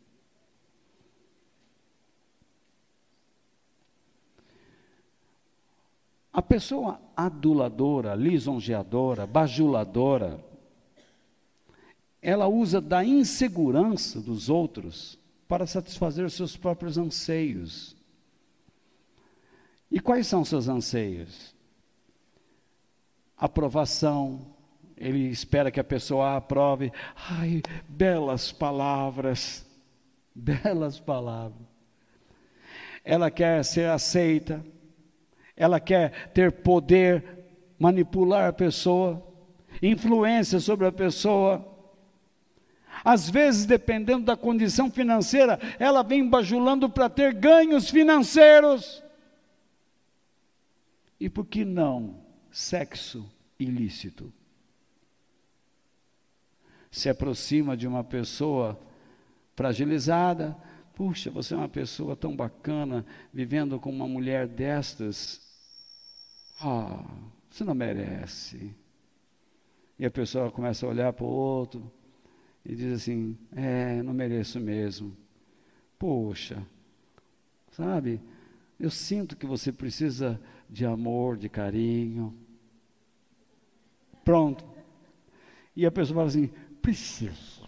A pessoa aduladora, lisonjeadora, bajuladora, ela usa da insegurança dos outros para satisfazer os seus próprios anseios. E quais são seus anseios? Aprovação. Ele espera que a pessoa a aprove. Ai, belas palavras. Belas palavras. Ela quer ser aceita. Ela quer ter poder, manipular a pessoa, influência sobre a pessoa. Às vezes, dependendo da condição financeira, ela vem bajulando para ter ganhos financeiros. E por que não sexo ilícito? Se aproxima de uma pessoa fragilizada. Puxa, você é uma pessoa tão bacana, vivendo com uma mulher destas. Ah, você não merece. E a pessoa começa a olhar para o outro e diz assim, é, não mereço mesmo. Poxa, sabe, eu sinto que você precisa de amor, de carinho. Pronto. E a pessoa fala assim, preciso.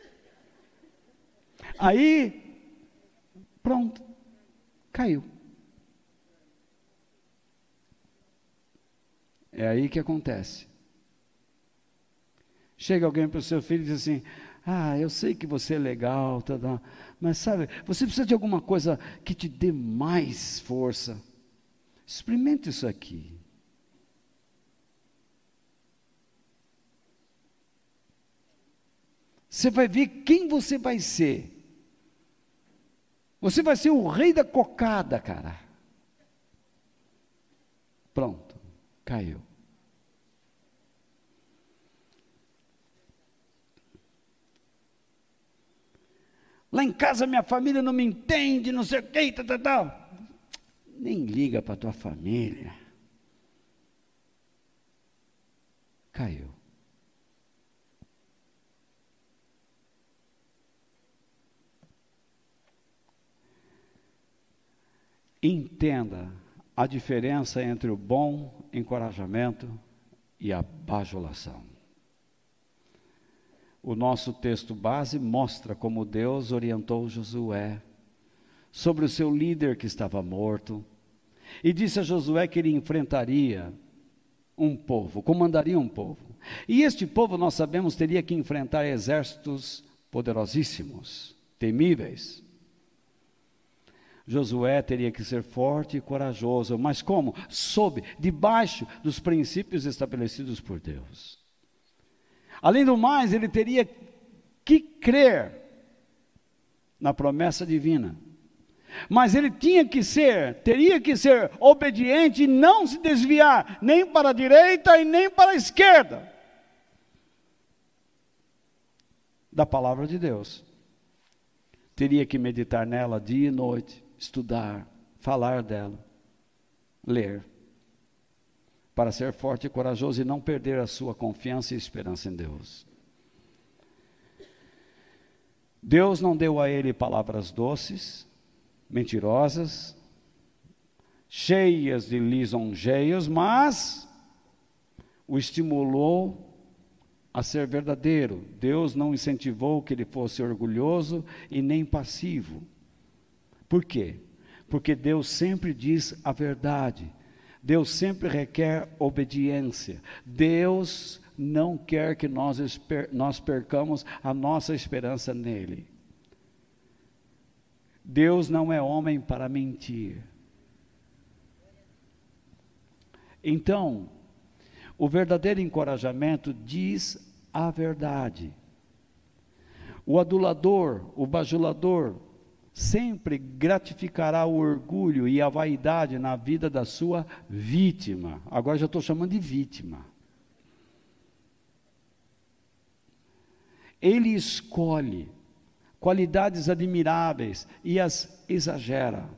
Aí, pronto, caiu. É aí que acontece. Chega alguém para o seu filho e diz assim, ah, eu sei que você é legal, tá, tá, mas sabe, você precisa de alguma coisa que te dê mais força. Experimente isso aqui. Você vai ver quem você vai ser. Você vai ser o rei da cocada, cara. Pronto, caiu. Lá em casa minha família não me entende, não sei o que, tal, tal, tal. Nem liga para a tua família. Caiu. Entenda a diferença entre o bom encorajamento e a bajulação. O nosso texto base mostra como Deus orientou Josué sobre o seu líder que estava morto, e disse a Josué que ele enfrentaria um povo, comandaria um povo, e este povo, nós sabemos, teria que enfrentar exércitos poderosíssimos, temíveis. Josué teria que ser forte e corajoso, mas como? Sob, debaixo dos princípios estabelecidos por Deus. Além do mais, ele teria que crer na promessa divina. Mas ele tinha que ser, teria que ser obediente e não se desviar nem para a direita e nem para a esquerda da palavra de Deus. Teria que meditar nela dia e noite, estudar, falar dela, ler, para ser forte e corajoso e não perder a sua confiança e esperança em Deus. Deus não deu a ele palavras doces, mentirosas, cheias de lisonjeios, mas o estimulou a ser verdadeiro. Deus não incentivou que ele fosse orgulhoso e nem passivo. Por quê? Porque Deus sempre diz a verdade. Deus sempre requer obediência. Deus não quer que nós, nós percamos a nossa esperança nele. Deus não é homem para mentir. Então, o verdadeiro encorajamento diz a verdade. O adulador, o bajulador, sempre gratificará o orgulho e a vaidade na vida da sua vítima. Agora já estou chamando de vítima. Ele escolhe qualidades admiráveis e as exagera.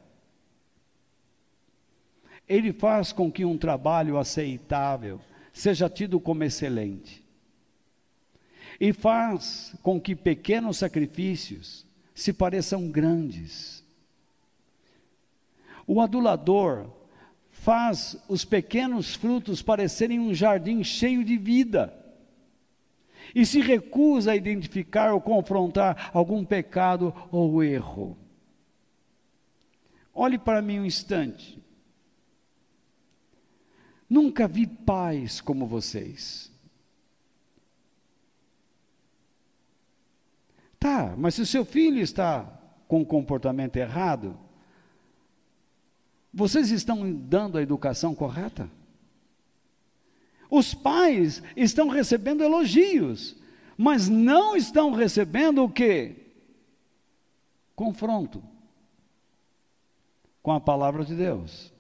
Ele faz com que um trabalho aceitável seja tido como excelente. E faz com que pequenos sacrifícios se pareçam grandes. O adulador faz os pequenos frutos parecerem um jardim cheio de vida. E se recusa a identificar ou confrontar algum pecado ou erro. Olhe para mim um instante. Nunca vi pais como vocês. Tá, mas se o seu filho está com um comportamento errado, vocês estão dando a educação correta? Os pais estão recebendo elogios, mas não estão recebendo o quê? Confronto com a palavra de Deus.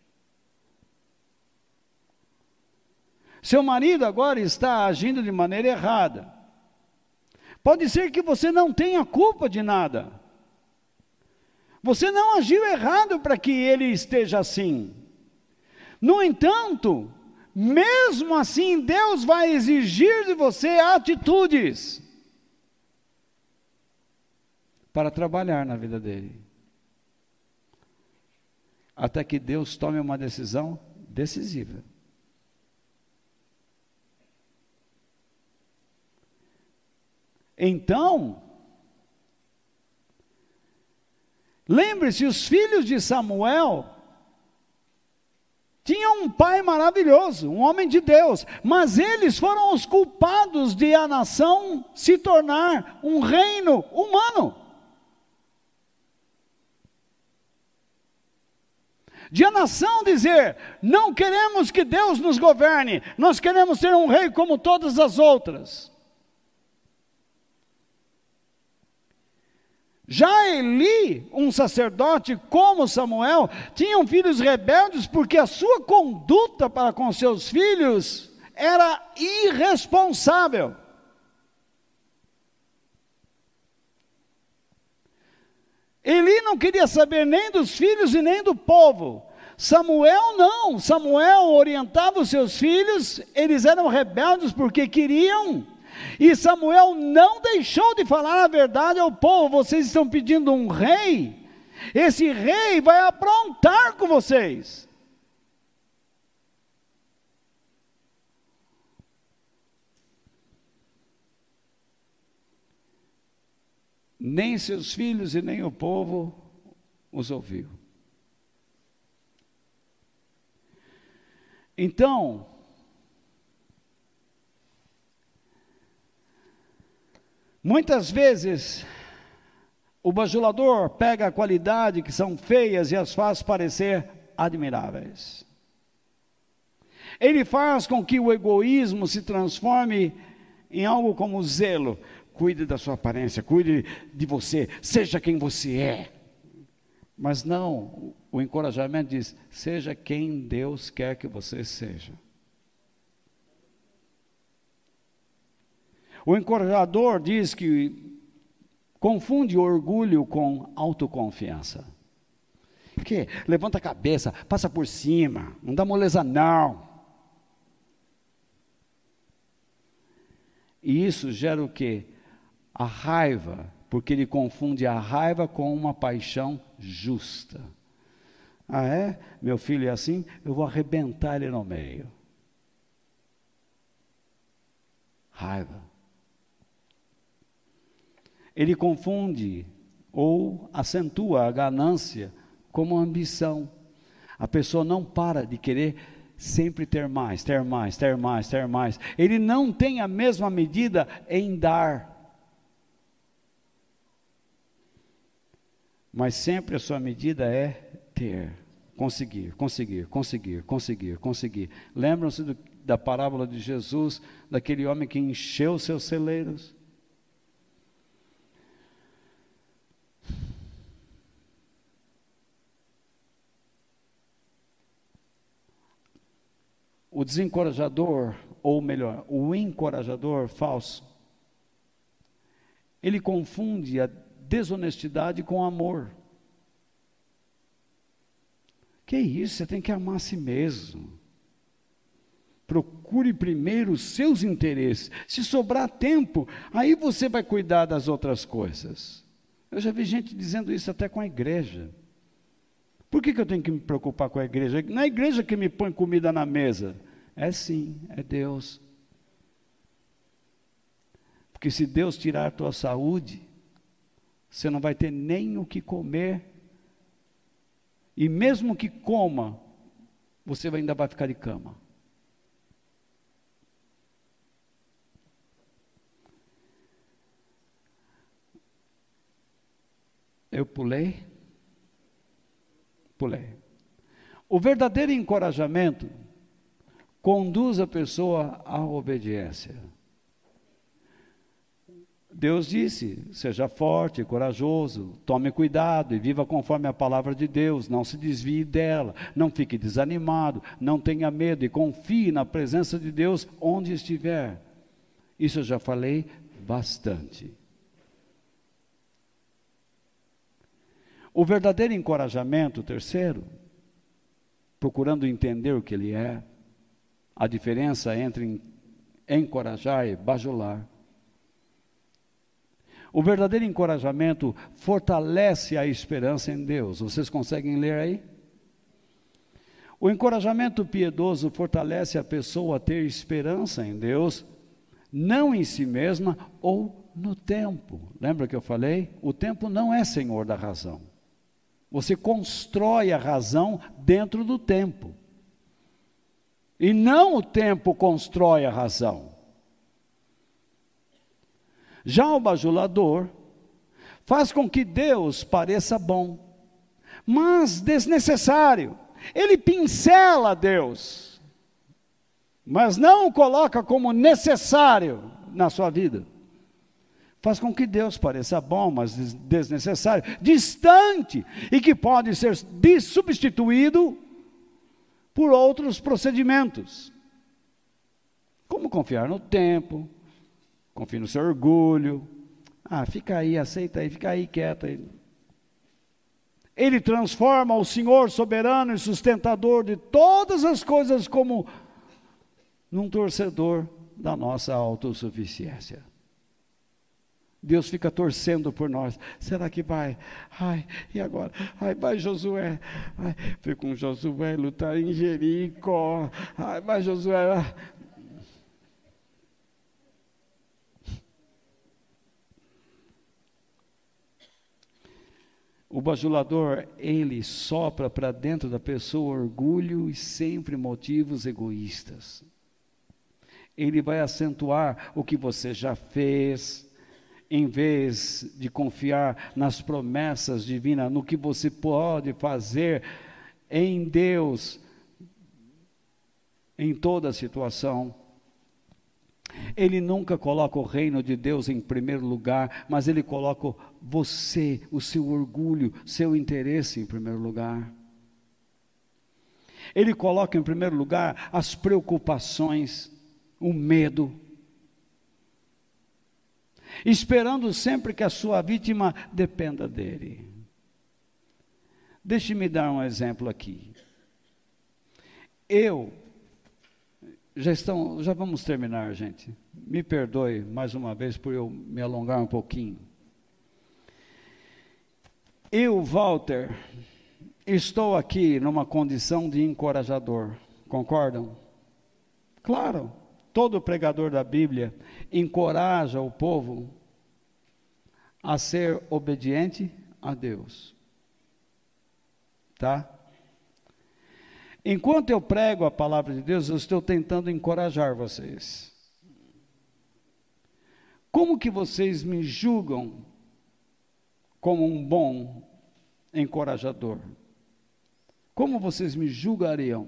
Seu marido agora está agindo de maneira errada. Pode ser que você não tenha culpa de nada. Você não agiu errado para que ele esteja assim. No entanto, mesmo assim, Deus vai exigir de você atitudes para trabalhar na vida dele. Até que Deus tome uma decisão decisiva. Então, lembre-se, os filhos de Samuel tinham um pai maravilhoso, um homem de Deus, mas eles foram os culpados de a nação se tornar um reino humano. De a nação dizer, não queremos que Deus nos governe, nós queremos ter um rei como todas as outras. Já Eli, um sacerdote como Samuel, tinham filhos rebeldes porque a sua conduta para com seus filhos era irresponsável. Eli não queria saber nem dos filhos e nem do povo. Samuel não, Samuel orientava os seus filhos, eles eram rebeldes porque queriam. E Samuel não deixou de falar a verdade ao povo. Vocês estão pedindo um rei? Esse rei vai aprontar com vocês. Nem seus filhos e nem o povo os ouviu. Então, muitas vezes, o bajulador pega a qualidade que são feias e as faz parecer admiráveis. Ele faz com que o egoísmo se transforme em algo como zelo. Cuide da sua aparência, cuide de você, seja quem você é. Mas não, o encorajamento diz, seja quem Deus quer que você seja. O encorajador diz que confunde orgulho com autoconfiança. Que levanta a cabeça, passa por cima, não dá moleza não. E isso gera o quê? A raiva, porque ele confunde a raiva com uma paixão justa. Ah é? Meu filho é assim? Eu vou arrebentar ele no meio. Raiva. Ele confunde ou acentua a ganância como ambição. A pessoa não para de querer sempre ter mais, ter mais, ter mais, ter mais. Ele não tem a mesma medida em dar. mas sempre a sua medida é ter, conseguir, conseguir, conseguir, conseguir, conseguir. Lembram-se do, da parábola de Jesus, daquele homem que encheu seus celeiros? O desencorajador, ou melhor, o encorajador falso, ele confunde a desonestidade com amor. Que isso, você tem que amar a si mesmo. Procure primeiro os seus interesses. Se sobrar tempo, aí você vai cuidar das outras coisas. Eu já vi gente dizendo isso até com a igreja. Por que que eu tenho que me preocupar com a igreja? Não é a igreja que me põe comida na mesa. É sim, é Deus. Porque se Deus tirar a tua saúde, você não vai ter nem o que comer. E mesmo que coma, você ainda vai ficar de cama. Eu pulei? Pulei. O verdadeiro encorajamento conduz a pessoa à obediência. Deus disse: seja forte e corajoso, tome cuidado e viva conforme a palavra de Deus, não se desvie dela, não fique desanimado, não tenha medo e confie na presença de Deus onde estiver. Isso eu já falei bastante. O verdadeiro encorajamento, terceiro, procurando entender o que ele é, a diferença entre encorajar e bajular. O verdadeiro encorajamento fortalece a esperança em Deus. Vocês conseguem ler aí? O encorajamento piedoso fortalece a pessoa a ter esperança em Deus, não em si mesma ou no tempo. Lembra que eu falei? O tempo não é senhor da razão. Você constrói a razão dentro do tempo. E não o tempo constrói a razão. Já o bajulador faz com que Deus pareça bom, mas desnecessário. Ele pincela Deus, mas não o coloca como necessário na sua vida. Faz com que Deus pareça bom, mas desnecessário, distante, e que pode ser substituído por outros procedimentos. Como confiar no tempo, confie no seu orgulho. Ah, fica aí, aceita aí, fica aí quieta aí. Ele transforma o Senhor soberano e sustentador de todas as coisas como num torcedor da nossa autossuficiência. Deus fica torcendo por nós. Será que vai? Ai, e agora? Ai, vai Josué. Ai, fui com Josué lutar em Jericó. Ai, vai Josué. O bajulador, ele sopra para dentro da pessoa orgulho e sempre motivos egoístas. Ele vai acentuar o que você já fez, em vez de confiar nas promessas divinas, no que você pode fazer em Deus, em toda situação. Ele nunca coloca o reino de Deus em primeiro lugar, mas ele coloca você, o seu orgulho, seu interesse em primeiro lugar. Ele coloca em primeiro lugar as preocupações, o medo, esperando sempre que a sua vítima dependa dele. Deixe-me dar um exemplo aqui. Eu, já estão, já vamos terminar, gente. Me perdoe mais uma vez por eu me alongar um pouquinho. Eu, Walter, estou aqui numa condição de encorajador, concordam? Claro. Todo pregador da Bíblia encoraja o povo a ser obediente a Deus. Tá? Enquanto eu prego a palavra de Deus, eu estou tentando encorajar vocês. Como que vocês me julgam como um bom encorajador? Como vocês me julgariam?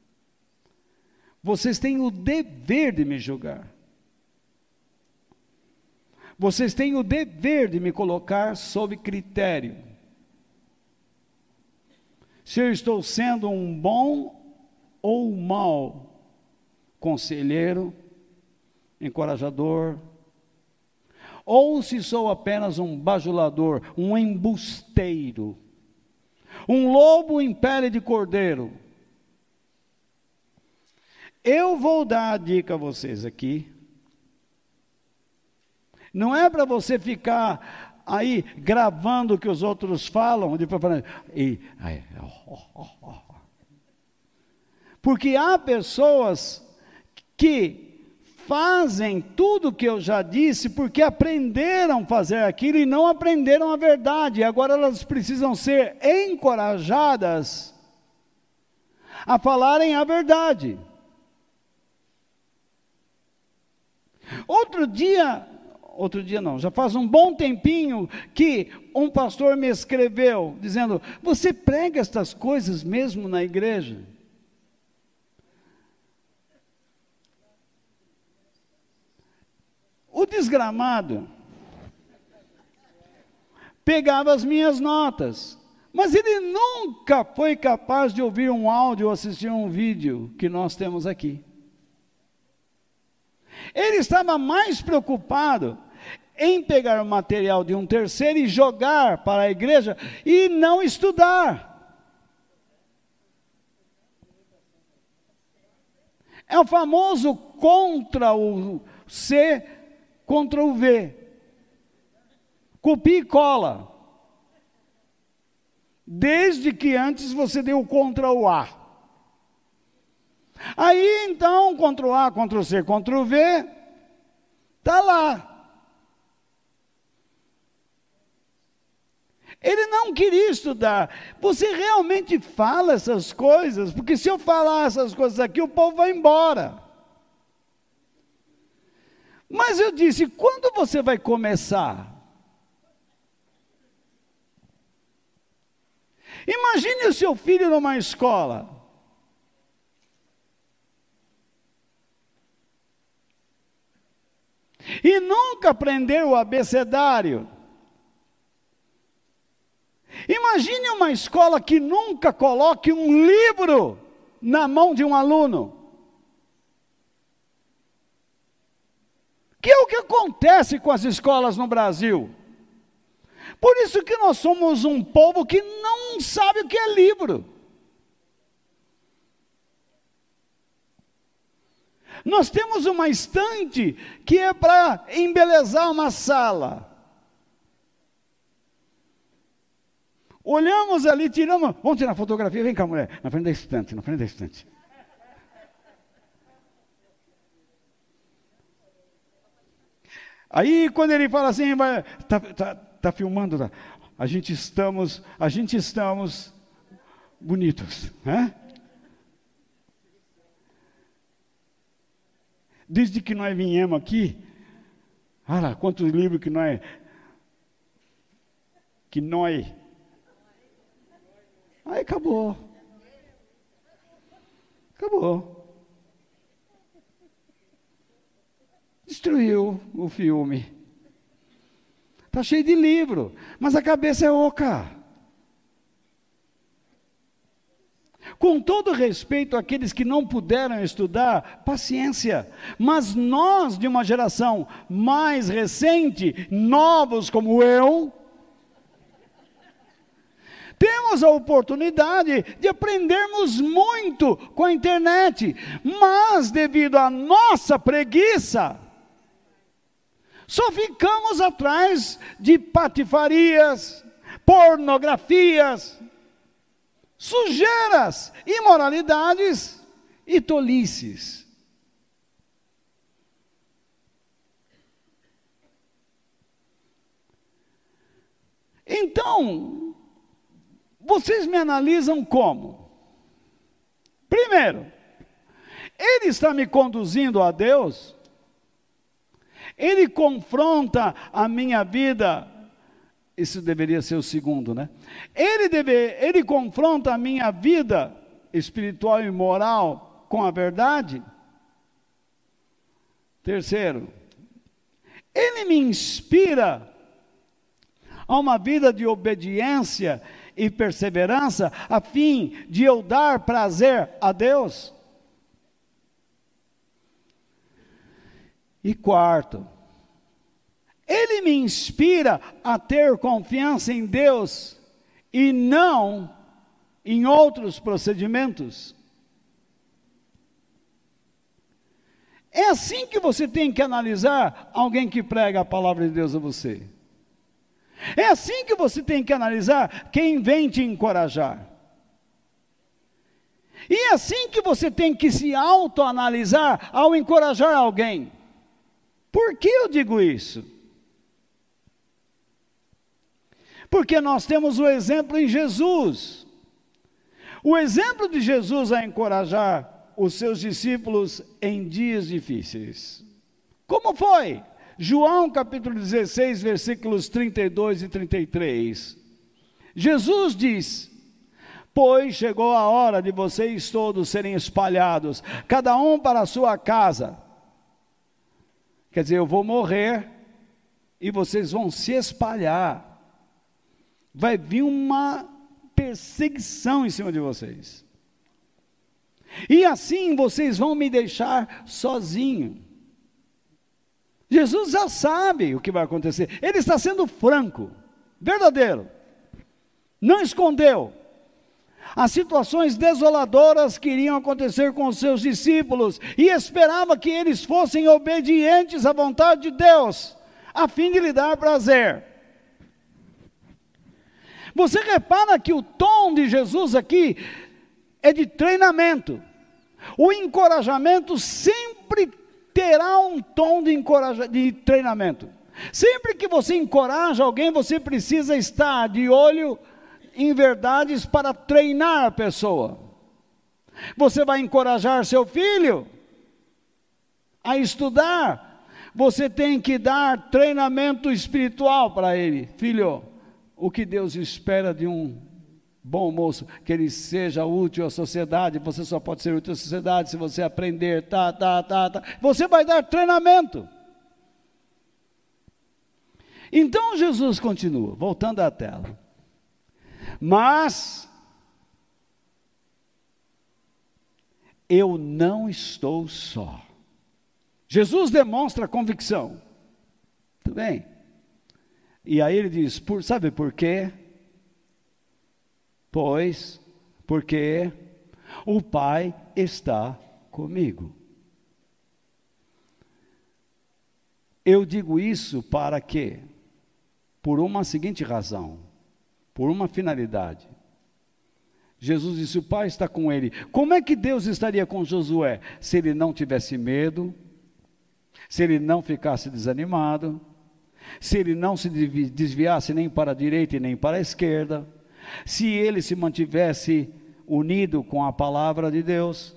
Vocês têm o dever de me julgar. Vocês têm o dever de me colocar sob critério. Se eu estou sendo um bom ou um mau conselheiro, encorajador, ou se sou apenas um bajulador, um embusteiro, um lobo em pele de cordeiro. Eu vou dar a dica a vocês aqui. Não é para você ficar aí gravando o que os outros falam, depois falando, e, aí, oh, oh, oh. Porque há pessoas que fazem tudo o que eu já disse porque aprenderam a fazer aquilo e não aprenderam a verdade. Agora elas precisam ser encorajadas a falarem a verdade. Outro dia, outro dia não, já faz um bom tempinho que um pastor me escreveu, dizendo, você prega estas coisas mesmo na igreja? O desgramado pegava as minhas notas, mas ele nunca foi capaz de ouvir um áudio ou assistir um vídeo que nós temos aqui. Ele estava mais preocupado em pegar o material de um terceiro e jogar para a igreja e não estudar. É o famoso contra o C, contra o V. Copia e cola. Desde que antes você deu contra o A. Aí, então, contra o A, contra o C, contra o V, está lá. Ele não queria estudar. Você realmente fala essas coisas? Porque se eu falar essas coisas aqui, o povo vai embora. Mas eu disse, quando você vai começar? Imagine o seu filho numa escola. E nunca aprendeu o abecedário. Imagine uma escola que nunca coloque um livro na mão de um aluno. Que é o que acontece com as escolas no Brasil. Por isso que nós somos um povo que não sabe o que é livro. Nós temos uma estante que é para embelezar uma sala. Olhamos ali, tiramos, vamos tirar fotografia, vem cá mulher, na frente da estante, na frente da estante. Aí quando ele fala assim, vai, tá, tá, tá filmando, tá? a gente estamos, a gente estamos bonitos, né? Desde que nós viemos aqui, olha lá, quantos livros que nós, que nós, aí acabou, acabou, destruiu o filme, está cheio de livro, mas a cabeça é oca. Com todo respeito àqueles que não puderam estudar, paciência. Mas nós, de uma geração mais recente, novos como eu, temos a oportunidade de aprendermos muito com a internet. Mas, devido à nossa preguiça, só ficamos atrás de patifarias, pornografias, sujeiras, imoralidades e tolices. Então, vocês me analisam como? Primeiro, ele está me conduzindo a Deus? Ele confronta a minha vida Isso deveria ser o segundo, né? Ele, deve, ele confronta a minha vida espiritual e moral com a verdade. Terceiro, ele me inspira a uma vida de obediência e perseverança, a fim de eu dar prazer a Deus. E quarto, ele me inspira a ter confiança em Deus e não em outros procedimentos. É assim que você tem que analisar alguém que prega a palavra de Deus a você. É assim que você tem que analisar quem vem te encorajar. E é assim que você tem que se autoanalisar ao encorajar alguém. Por que eu digo isso? Porque nós temos o exemplo em Jesus. O exemplo de Jesus a encorajar os seus discípulos em dias difíceis. Como foi? João capítulo dezesseis, versículos trinta e dois e trinta e três. Jesus diz: pois chegou a hora de vocês todos serem espalhados, cada um para a sua casa. Quer dizer, eu vou morrer e vocês vão se espalhar. Vai vir uma perseguição em cima de vocês. E assim vocês vão me deixar sozinho. Jesus já sabe o que vai acontecer. Ele está sendo franco, verdadeiro. Não escondeu. As situações desoladoras que iriam acontecer com os seus discípulos, e esperava que eles fossem obedientes à vontade de Deus, a fim de lhe dar prazer. Você repara que o tom de Jesus aqui é de treinamento. O encorajamento sempre terá um tom de, encoraja, de treinamento. Sempre que você encoraja alguém, você precisa estar de olho em verdades para treinar a pessoa. Você vai encorajar seu filho a estudar, você tem que dar treinamento espiritual para ele. Filho, o que Deus espera de um bom moço? Que ele seja útil à sociedade. Você só pode ser útil à sociedade se você aprender, tá, tá, tá, tá. Você vai dar treinamento. Então Jesus continua, voltando à tela. Mas eu não estou só. Jesus demonstra convicção. Tudo bem? E aí ele diz, por, sabe por quê? Pois, porque o Pai está comigo. Eu digo isso para quê? Por uma seguinte razão, por uma finalidade. Jesus disse, o Pai está com ele. Como é que Deus estaria com Josué? Se ele não tivesse medo, se ele não ficasse desanimado, se ele não se desviasse nem para a direita e nem para a esquerda, se ele se mantivesse unido com a palavra de Deus,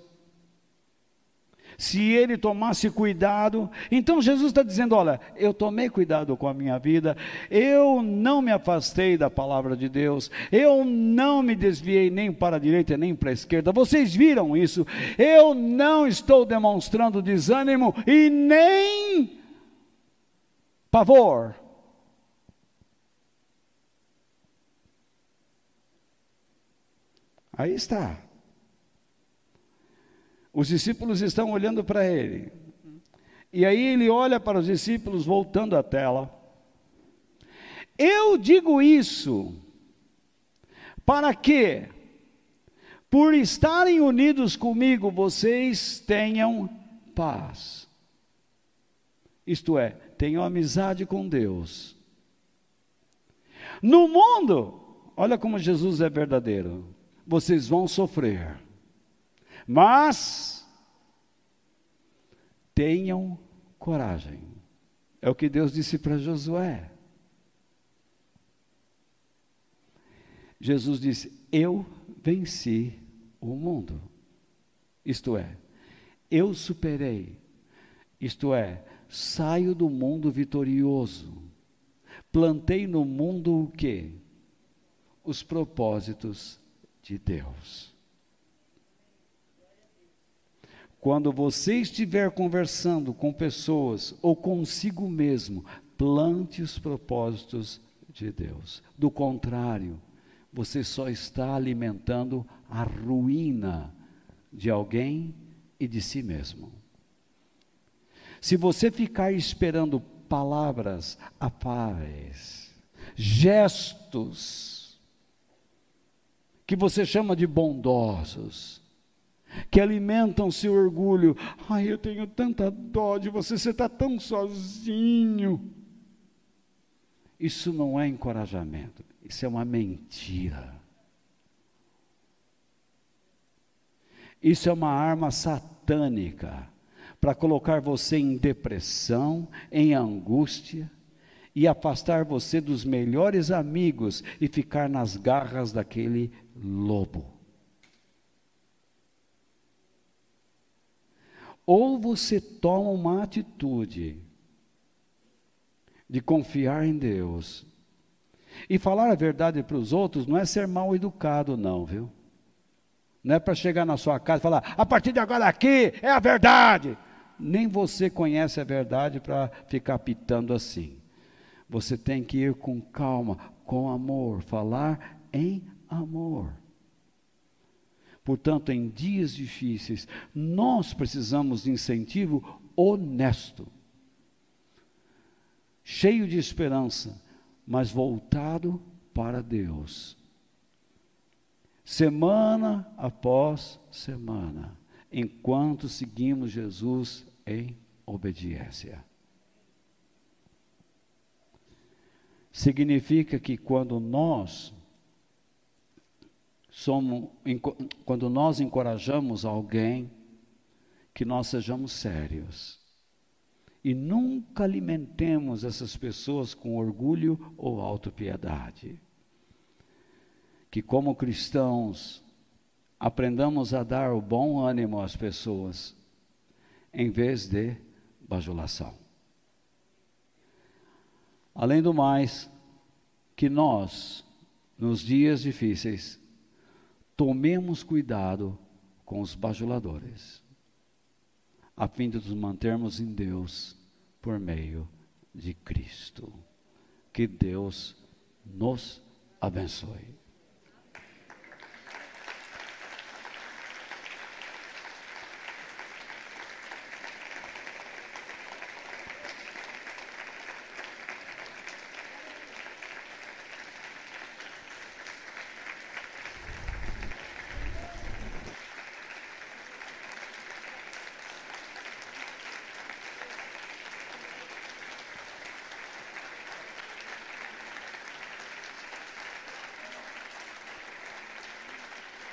se ele tomasse cuidado. Então Jesus está dizendo, olha, eu tomei cuidado com a minha vida, eu não me afastei da palavra de Deus, eu não me desviei nem para a direita nem para a esquerda, vocês viram isso, eu não estou demonstrando desânimo e nem pavor. Aí está. Os discípulos estão olhando para ele. E aí ele olha para os discípulos, voltando à tela. Eu digo isso para que, por estarem unidos comigo, vocês tenham paz. Isto é, tenham amizade com Deus. No mundo, olha como Jesus é verdadeiro, vocês vão sofrer. Mas tenham coragem. É o que Deus disse para Josué. Jesus disse, eu venci o mundo. Isto é, eu superei. Isto é, saio do mundo vitorioso. plantei no mundo o quê? Os propósitos de Deus. Quando você estiver conversando com pessoas ou consigo mesmo, plante os propósitos de Deus. Do contrário, você só está alimentando a ruína de alguém e de si mesmo. Se você ficar esperando palavras afáveis, gestos, que você chama de bondosos, que alimentam seu orgulho, ai, eu tenho tanta dó de você, você está tão sozinho. Isso não é encorajamento, isso é uma mentira. Isso é uma arma satânica para colocar você em depressão, em angústia e afastar você dos melhores amigos e ficar nas garras daquele lobo. Ou você toma uma atitude de confiar em Deus. E falar a verdade para os outros não é ser mal educado não, viu? Não é para chegar na sua casa e falar, a partir de agora aqui é a verdade. Nem você conhece a verdade para ficar pitando assim. Você tem que ir com calma, com amor, falar em amor. Portanto, em dias difíceis, nós precisamos de incentivo honesto, cheio de esperança, mas voltado para Deus. Semana após semana, enquanto seguimos Jesus em obediência. Significa que quando nós somos, quando nós encorajamos alguém, que nós sejamos sérios. E nunca alimentemos essas pessoas com orgulho ou autopiedade. Que como cristãos, aprendamos a dar o bom ânimo às pessoas, em vez de bajulação. Além do mais, que nós, nos dias difíceis, tomemos cuidado com os bajuladores, a fim de nos mantermos em Deus por meio de Cristo. Que Deus nos abençoe.